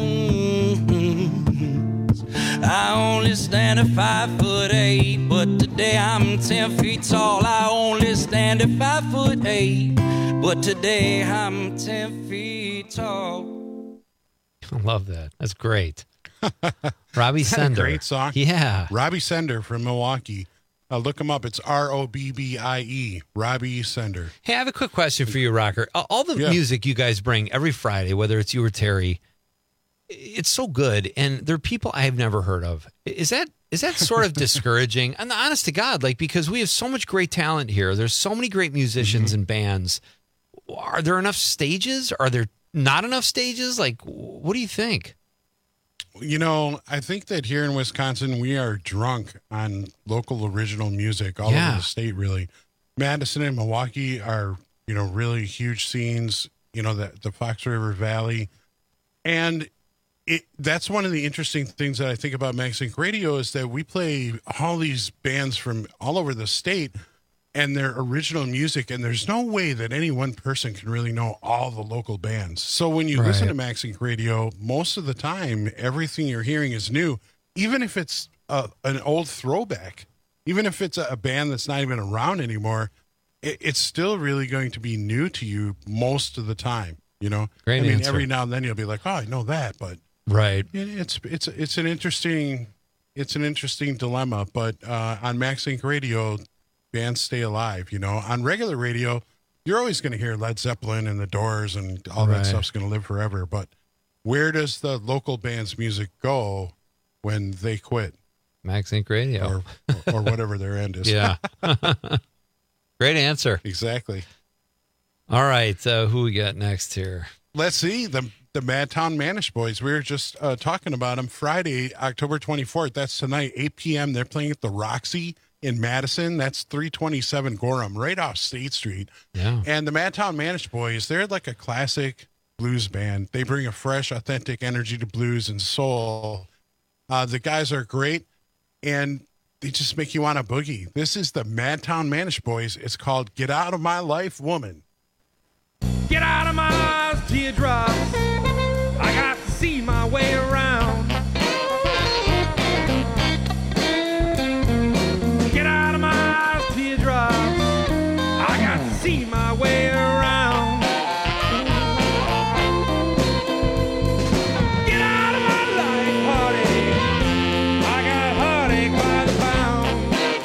I only stand at five foot eight, but today I'm ten feet tall. I only stand at five foot eight, but today I'm ten feet tall. I love that. That's great. Robbie Isn't that Sender. a great song. Yeah. Robbie Sender from Milwaukee. Uh, look him up. It's R O B B I E. Robbie Sender. Hey, I have a quick question for you, Rocker. All the Yeah. music you guys bring every Friday, whether it's you or Terry, it's so good, and there are people I have never heard of. Is that is that sort of discouraging? And honest to God, like, because we have so much great talent here. There's so many great musicians Mm-hmm. and bands. Are there enough stages? Are there not enough stages? Like, what do you think? You know, I think that here in Wisconsin, we are drunk on local original music all Yeah. over the state, really. Madison and Milwaukee are, you know, really huge scenes, you know, the, the Fox River Valley. And it that's one of the interesting things that I think about MaxInc Radio is that we play all these bands from all over the state and their original music, and there's no way that any one person can really know all the local bands. So when you listen to MaxInc Radio, most of the time, everything you're hearing is new, even if it's a, an old throwback, even if it's a, a band that's not even around anymore, it, it's still really going to be new to you most of the time. You know, Great I mean, answer. every now and then you'll be like, "Oh, I know that," but right, it's it's it's an interesting it's an interesting dilemma. But uh, on MaxInc Radio, bands stay alive. You know, on regular radio, you're always going to hear Led Zeppelin and the Doors and all Right. that stuff's going to live forever. But where does the local band's music go when they quit? MaxInc Radio, or or whatever their end is. Yeah. Great answer. Exactly. All right, uh, who we got next here? Let's see the the Madtown Manish Boys. We were just uh, talking about them Friday, October twenty-fourth. That's tonight, eight p.m. They're playing at the Roxy in Madison. That's three twenty-seven Gorham, right off State Street. Yeah. And the Madtown Manish Boys, they're like a classic blues band. They bring a fresh, authentic energy to blues and soul. Uh, the guys are great, and they just make you want to boogie. This is the Madtown Manish Boys. It's called Get Out of My Life, Woman. Get out of my eyes, teardrops. I got to see my way around. Get out of my eyes, teardrops. I got to see my way around. Get out of my life, heartache. I got heartache by the pound.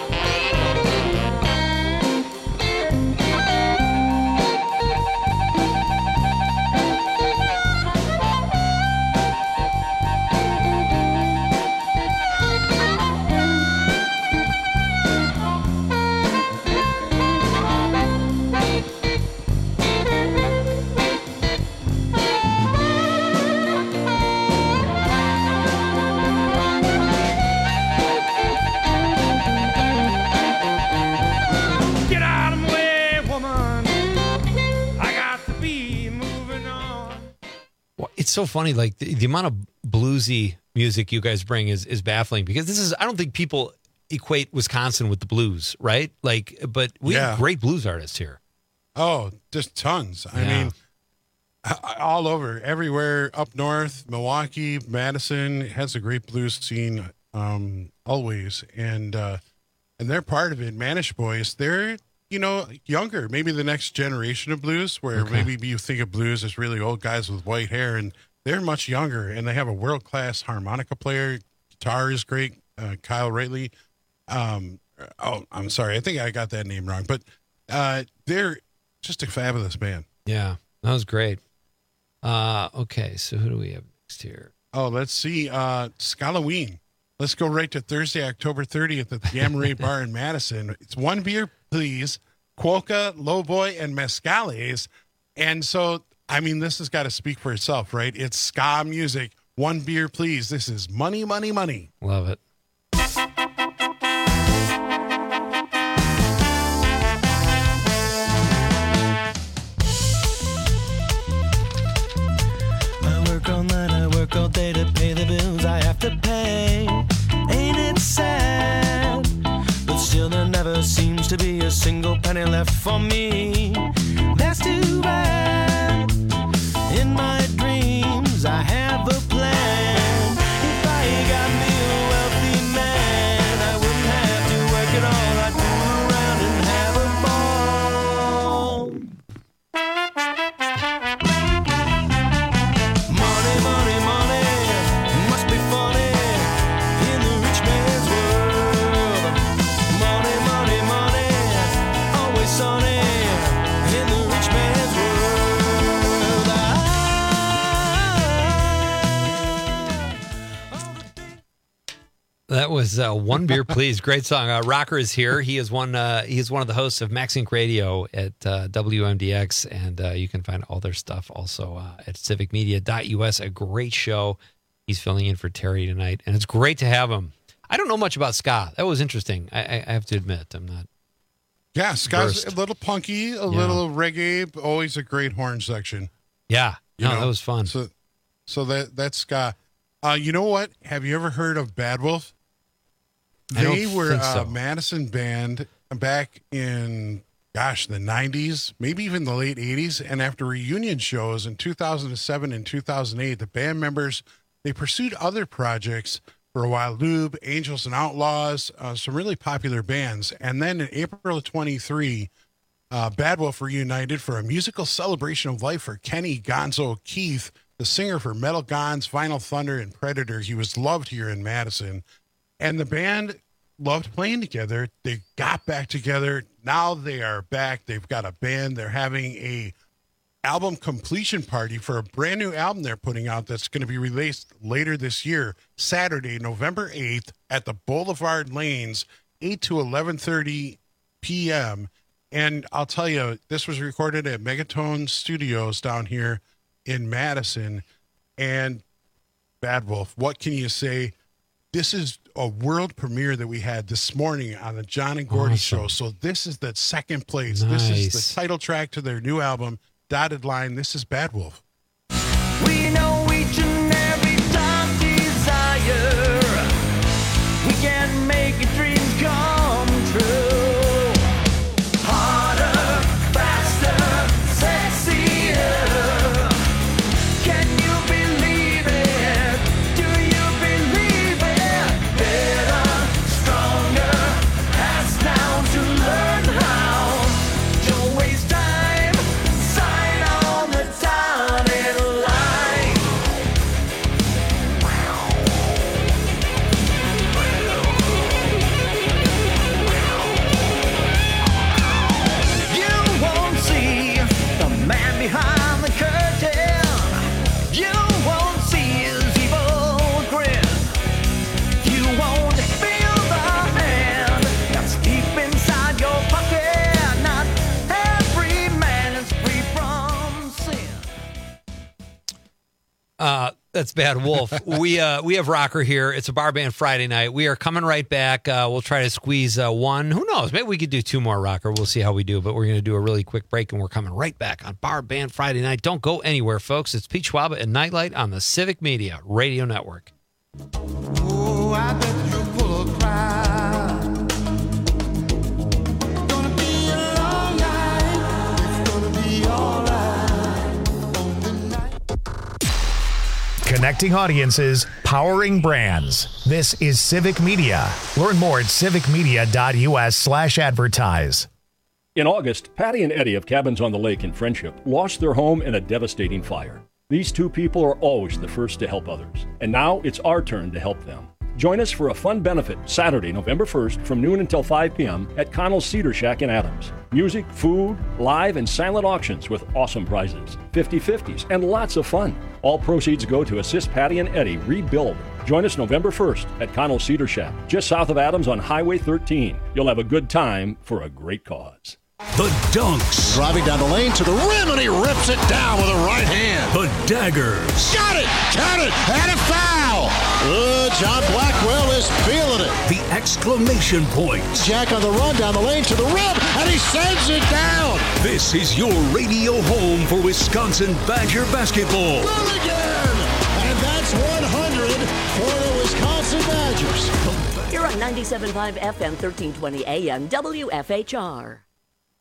Get out of my way, woman. I got to be moving on. Well, it's so funny. Like the, the amount of bluesy music you guys bring is is baffling because this is. I don't think people equate Wisconsin with the blues, right? Like, but we Yeah. have great blues artists here. Oh, just tons. I Yeah. mean, a- all over, everywhere up north, Milwaukee, Madison has a great blues scene, um, always. And, uh, and they're part of it. Manish Boys, they're, you know, younger, maybe the next generation of blues where Okay. maybe you think of blues as really old guys with white hair, and they're much younger, and they have a world-class harmonica player. Guitar is great. Uh, Kyle Wrightley. Um, oh, I'm sorry. I think I got that name wrong, but, uh, they're just a fabulous band. Yeah, that was great. Uh, okay, so who do we have next here? Oh, let's see. Uh, Scalloween. Let's go right to Thursday, October thirtieth at the Gamma Ray Bar in Madison. It's one beer, please. Quokka, Lowboy, and Mescales. And so, I mean, this has got to speak for itself, right? It's ska music. One beer, please. This is money, money, money. Love it. single penny left for me. That's too bad. In my dreams, I have a plan. If I got me a wealthy man, I wouldn't have to work at all. I'd fool around and have a ball. Money, money, money, must be funny in the rich man's world. Money, money, money, always sunny in the rich man's world. That was uh, One Beer Please. Great song. Uh, Rocker is here. He is one uh, he is one of the hosts of Max Inc Radio at uh, W M D X, and uh, you can find all their stuff also uh, at civic media dot U S. A great show. He's filling in for Terry tonight, and it's great to have him. I don't know much about ska. That was interesting. I, I, I have to admit, I'm not. Yeah, ska's versed. a little punky, a Yeah. little reggae, but always a great horn section. Yeah, You no, know, that was fun. So, so that that's ska. Uh, you know what? Have you ever heard of Bad Wolf? I don't They were think a so. Madison band back in, gosh, the nineties, maybe even the late eighties. And after reunion shows in two thousand seven and two thousand eight, the band members, they pursued other projects for a while. Lube, Angels and Outlaws, uh, some really popular bands. And then in April of twenty-three, uh, Bad Wolf reunited for a musical celebration of life for Kenny Gonzo Keith, the singer for Metal Gons, Vinyl Thunder, and Predator. He was loved here in Madison. And the band loved playing together. They got back together. Now they are back. They've got a band. They're having a album completion party for a brand new album they're putting out that's going to be released later this year, Saturday, November eighth at the Boulevard Lanes, eight to eleven thirty p.m. And I'll tell you, this was recorded at Megatone Studios down here in Madison. And Bad Wolf, what can you say? This is a world premiere that we had this morning on the John and Gordy Awesome. show. So this is the second place. This is Nice. the title track to their new album, Dotted Line. This is Bad Wolf. We know each and every time desire. We can make your dreams come true. Harder, faster, sexier. Can you believe it? Do you believe it? Better, stronger, ask now to learn how. Don't waste time, sign on the dotted line. You won't see the man behind the curtain. You won't see his evil grin. You won't feel the hand that's deep inside your pocket. Not every man is free from sin. Uh, that's Bad Wolf. we uh, we have Rocker here. It's a bar band Friday night. We are coming right back. Uh, we'll try to squeeze uh, one. Who knows? Maybe we could do two more, Rocker. We'll see how we do. But we're going to do a really quick break, and we're coming right back on Bar Band Friday night. Don't go anywhere, folks. It's Pete Schwaba and Nightlight on the Civic Media Radio Network. Oh, I bet you'll pull a crowd. Gonna be a long night. It's gonna be alright. On the night. Connecting audiences, powering brands. This is Civic Media. Learn more at civic media dot U S slash advertise. In August, Patty and Eddie of Cabins on the Lake in Friendship lost their home in a devastating fire. These two people are always the first to help others, and now it's our turn to help them. Join us for a fun benefit Saturday, November first from noon until five p.m. at Connell's Cedar Shack in Adams. Music, food, live and silent auctions with awesome prizes, fifty-fifties, and lots of fun. All proceeds go to assist Patty and Eddie rebuild. Join us November first at Connell's Cedar Shack, just south of Adams on Highway thirteen. You'll have a good time for a great cause. The Dunks. Driving down the lane to the rim, and he rips it down with a right hand. The Daggers. Got it! Count it! And a foul! Uh, John Blackwell is feeling it. The exclamation points. Jack on the run down the lane to the rim, and he sends it down. This is your radio home for Wisconsin Badger basketball. Good again! And that's one hundred for the Wisconsin Badgers. You're on ninety-seven point five F M, thirteen twenty A M, W F H R.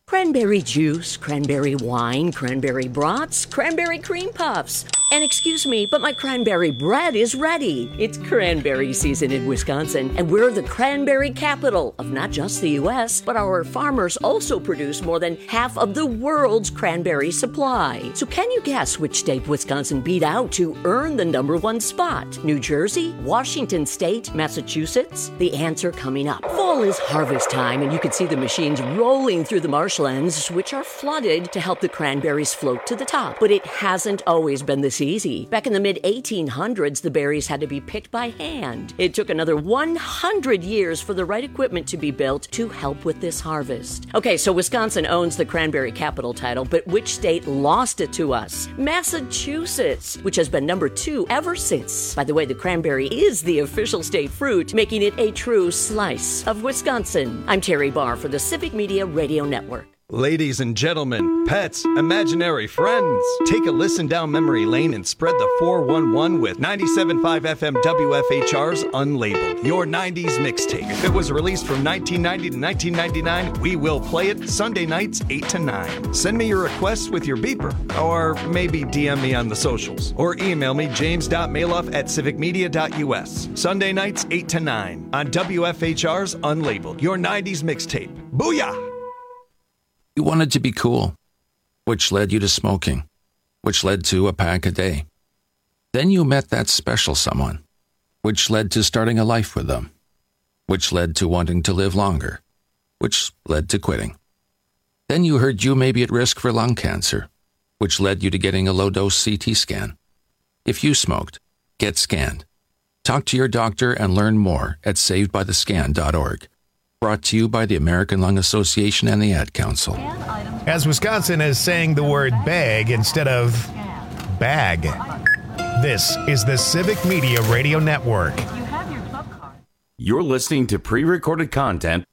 Cranberry juice, cranberry wine, cranberry brats, cranberry cream puffs. And excuse me, but my cranberry bread is ready. It's cranberry season in Wisconsin, and we're the cranberry capital of not just the U S, but our farmers also produce more than half of the world's cranberry supply. So can you guess which state Wisconsin beat out to earn the number one spot? New Jersey, Washington State, Massachusetts? The answer coming up. Fall is harvest time, and you can see the machines rolling through the marshlands, which are flooded to help the cranberries float to the top. But it hasn't always been this easy. Back in the mid eighteen hundreds, the berries had to be picked by hand. It took another one hundred years for the right equipment to be built to help with this harvest. Okay, so Wisconsin owns the cranberry capital title, but which state lost it to us? Massachusetts, which has been number two ever since. By the way, the cranberry is the official state fruit, making it a true slice of Wisconsin. I'm Terry Barr for the Civic Media Radio Network. Ladies and gentlemen, pets, imaginary friends, take a listen down memory lane and spread the four one one with ninety-seven point five F M W F H R's Unlabeled, your nineties mixtape. If it was released from nineteen ninety to nineteen ninety-nine, we will play it Sunday nights eight to nine. Send me your requests with your beeper, or maybe D M me on the socials, or email me james dot maloff at civic media dot u s. Sunday nights eight to nine on W F H R's Unlabeled, your nineties mixtape. Booyah! You wanted to be cool, which led you to smoking, which led to a pack a day. Then you met that special someone, which led to starting a life with them, which led to wanting to live longer, which led to quitting. Then you heard you may be at risk for lung cancer, which led you to getting a low-dose C T scan. If you smoked, get scanned. Talk to your doctor and learn more at saved by the scan dot org. Brought to you by the American Lung Association and the Ad Council. As Wisconsin is saying the word bag instead of bag. This is the Civic Media Radio Network. You're listening to pre-recorded content.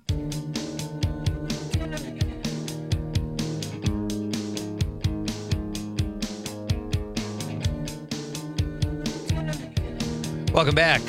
Welcome back.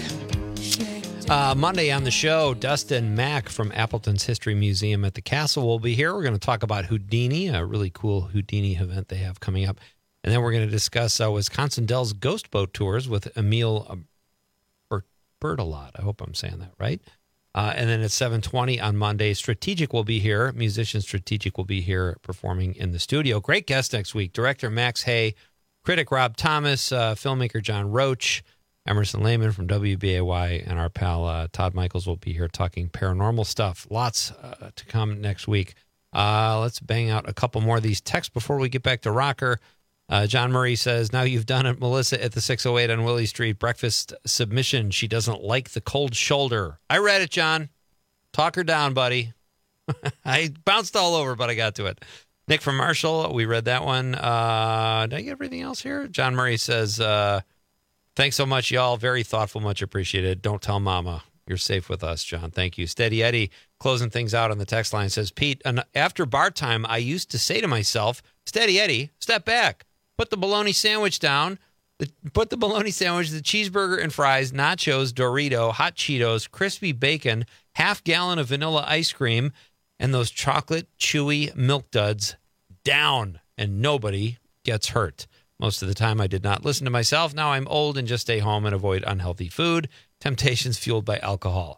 Uh, Monday on the show, Dustin Mack from Appleton's History Museum at the Castle will be here. We're going to talk about Houdini, a really cool Houdini event they have coming up. And then we're going to discuss uh, Wisconsin Dells Ghost Boat Tours with Emil uh, Bertolot. I hope I'm saying that right. Uh, and then at seven twenty on Monday, Strategic will be here. Musician Strategic will be here performing in the studio. Great guest next week. Director Max Hay, critic Rob Thomas, uh, filmmaker John Roach, Emerson Lehman from W B A Y, and our pal uh, Todd Michaels will be here talking paranormal stuff. Lots uh, to come next week. Uh, let's bang out a couple more of these texts before we get back to Rocker. Uh, John Murray says, now you've done it, Melissa, at the six oh eight on Willie Street. Breakfast submission. She doesn't like the cold shoulder. I read it, John. Talk her down, buddy. I bounced all over, but I got to it. Nick from Marshall, we read that one. Uh, did I get everything else here? John Murray says... Uh, Thanks so much, y'all. Very thoughtful, much appreciated. Don't tell Mama. You're safe with us, John. Thank you. Steady Eddie, closing things out on the text line, says, Pete, after bar time, I used to say to myself, Steady Eddie, step back. Put the bologna sandwich down. The, put the bologna sandwich, the cheeseburger and fries, nachos, Dorito, hot Cheetos, crispy bacon, half gallon of vanilla ice cream, and those chocolate chewy milk duds down, and nobody gets hurt. Most of the time, I did not listen to myself. Now I'm old and just stay home and avoid unhealthy food. Temptations fueled by alcohol.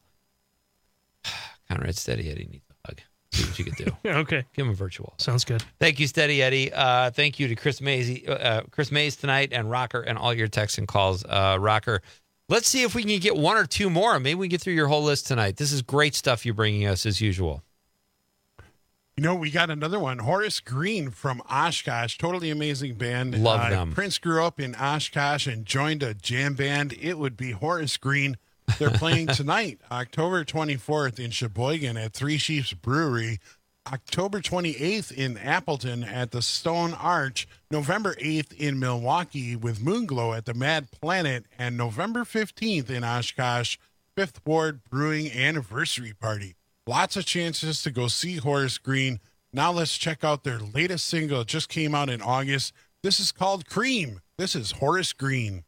Conrad, Steady Eddie needs a hug. See what you can do. Okay. Give him a virtual. Sounds good. Thank you, Steady Eddie. Uh, thank you to Chris Mays, uh, Chris Mays tonight and Rocker and all your texts and calls. Uh, Rocker, let's see if we can get one or two more. Maybe we can get through your whole list tonight. This is great stuff you're bringing us as usual. You know, we got another one. Horace Green from Oshkosh. Totally amazing band. Love uh, them. Prince grew up in Oshkosh and joined a jam band. It would be Horace Green. They're playing tonight, October twenty-fourth in Sheboygan at Three Chiefs Brewery. October twenty-eighth in Appleton at the Stone Arch. November eighth in Milwaukee with Moonglow at the Mad Planet. And November fifteenth in Oshkosh, Fifth Ward Brewing Anniversary Party. Lots of chances to go see Horace Green. Now let's check out their latest single. It just came out in August. This is called Cream. This is Horace Green.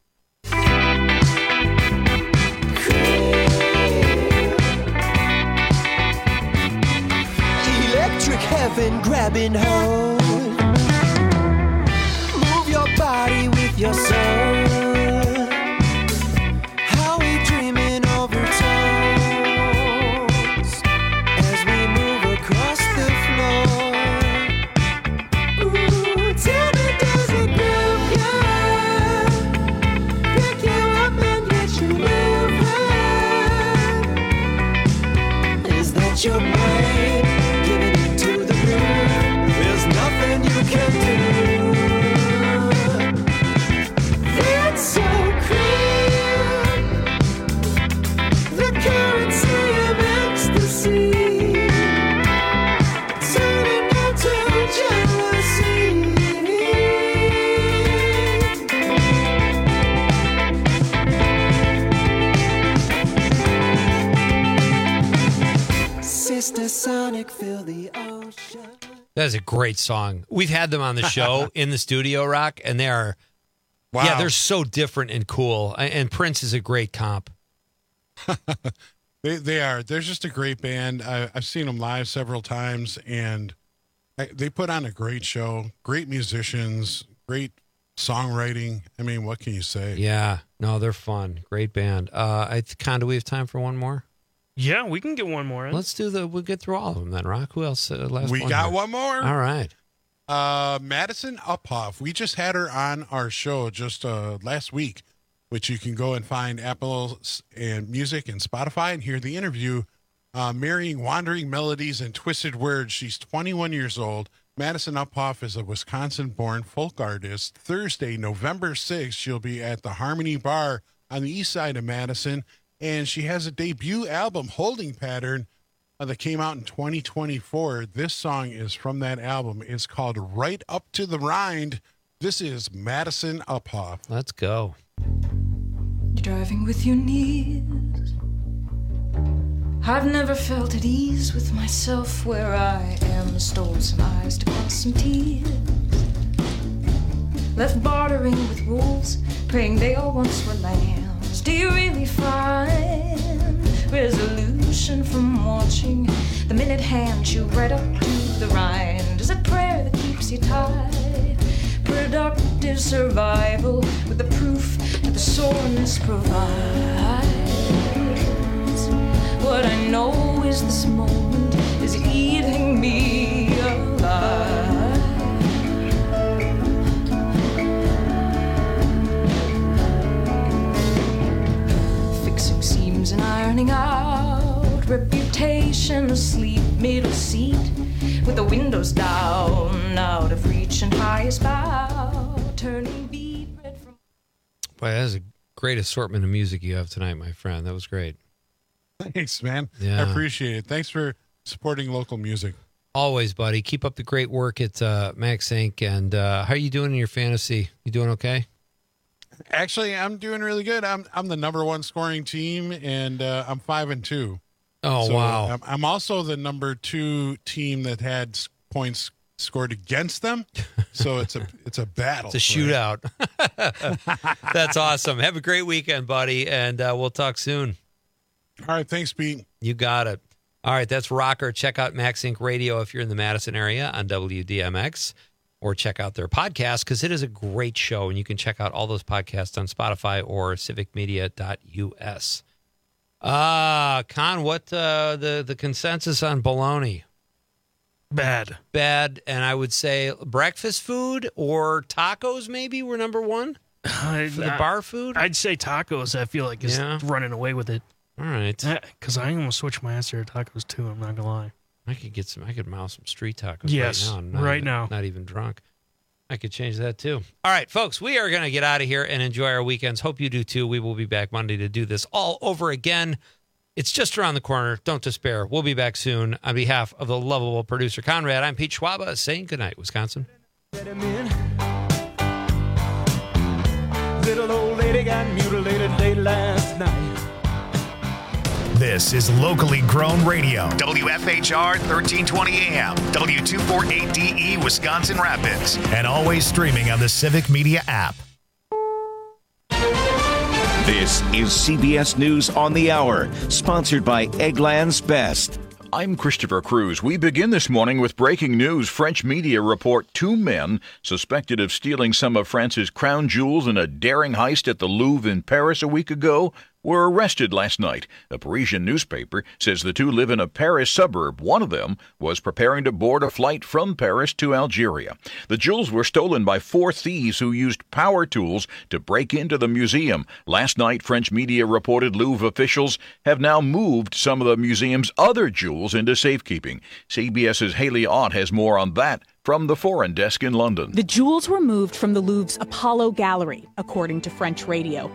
Electric heaven grabbing hold. Move your body with your soul. How we dreaming over toes as we move across the floor. Ooh, tell me, does it groove you? Pick you up and get you moving. Is that your brain giving it to the groove? There's nothing you can do. That's so clear. The currency of ecstasy turning into jealousy. Sister Sonic, fill the ocean. That is a great song. We've had them on the show in the studio, Rock, and they are, Wow. yeah, they're so different and cool. And Prince is a great comp. They they are. They're just a great band. I, I've seen them live several times, and I, they put on a great show. Great musicians, great songwriting. I mean, what can you say? Yeah, no, they're fun. Great band. Uh, I Con, do we have time for one more? Yeah, we can get one more in. Let's do the. We'll get through all of them then. Rock. Who else? Uh, last We one got here? one more. All right. Uh, Madison Uphoff. We just had her on our show just uh, last week, which you can go and find Apple and Music and Spotify and hear the interview. Uh, marrying wandering melodies and twisted words. She's twenty-one years old. Madison Uphoff is a Wisconsin-born folk artist. Thursday, November sixth, she'll be at the Harmony Bar on the east side of Madison. And she has a debut album, Holding Pattern, uh, that came out in twenty twenty-four. This song is from that album. It's called Right Up to the Rind. This is Madison Uphoff. Let's go. You're driving with your knees. I've never felt at ease with myself where I am. Stole some eyes to cross some T's. Left bartering with rules, praying they all once were lambs. Do you really find resolution from watching the minute hand you right up to the rind? Is it prayer that keeps you tied? Productive survival with the proof that the soreness provides. What I know is this moment is eating me alive. Fixing seams and ironing out, reputation asleep, middle seat with the windows down, out of reach and highest bow, turning beat red from. Boy, that is a great assortment of music you have tonight, my friend. That was great. Thanks, man. Yeah. I appreciate it. Thanks for supporting local music. Always, buddy. Keep up the great work at uh, Max Incorporated. And uh, how are you doing in your fantasy? You doing okay? Actually, I'm doing really good. I'm I'm the number one scoring team, and uh, I'm five and two. Oh, wow. I'm, I'm also the number two team that had s- points scored against them. So it's a it's a battle. It's a shootout. That's awesome. Have a great weekend, buddy, and uh, we'll talk soon. All right. Thanks, Pete. You got it. All right. That's Rocker. Check out Max Incorporated Radio if you're in the Madison area on W D M X, or check out their podcast because it is a great show, and you can check out all those podcasts on Spotify or civic media dot U S. Uh, Con, what uh, the, the consensus on bologna? Bad. Bad, and I would say breakfast food or tacos maybe were number one I, for the I- bar food. I'd say tacos. I feel like is Yeah. running away with it. All right. Because I almost switched my answer to tacos too. I'm not gonna lie. I could get some. I could mouse some street tacos Yes, right now. I'm not right even- now. Not even drunk. I could change that too. All right, folks, we are going to get out of here and enjoy our weekends. Hope you do too. We will be back Monday to do this all over again. It's just around the corner. Don't despair. We'll be back soon. On behalf of the lovable producer Conrad, I'm Pete Schwaba saying goodnight, Wisconsin. Little old lady got mutilated late last night. This is locally grown radio. W F H R thirteen twenty A M, W two forty-eight D E, Wisconsin Rapids, and always streaming on the Civic Media app. This is C B S News on the Hour, sponsored by Eggland's Best. I'm Christopher Cruz. We begin this morning with breaking news. French media report two men suspected of stealing some of France's crown jewels in a daring heist at the Louvre in Paris a week ago were arrested last night. A Parisian newspaper says the two live in a Paris suburb. One of them was preparing to board a flight from Paris to Algeria. The jewels were stolen by four thieves who used power tools to break into the museum. Last night, French media reported Louvre officials have now moved some of the museum's other jewels into safekeeping. CBS's Haley Ott has more on that from the foreign desk in London. The jewels were moved from the Louvre's Apollo Gallery, according to French radio.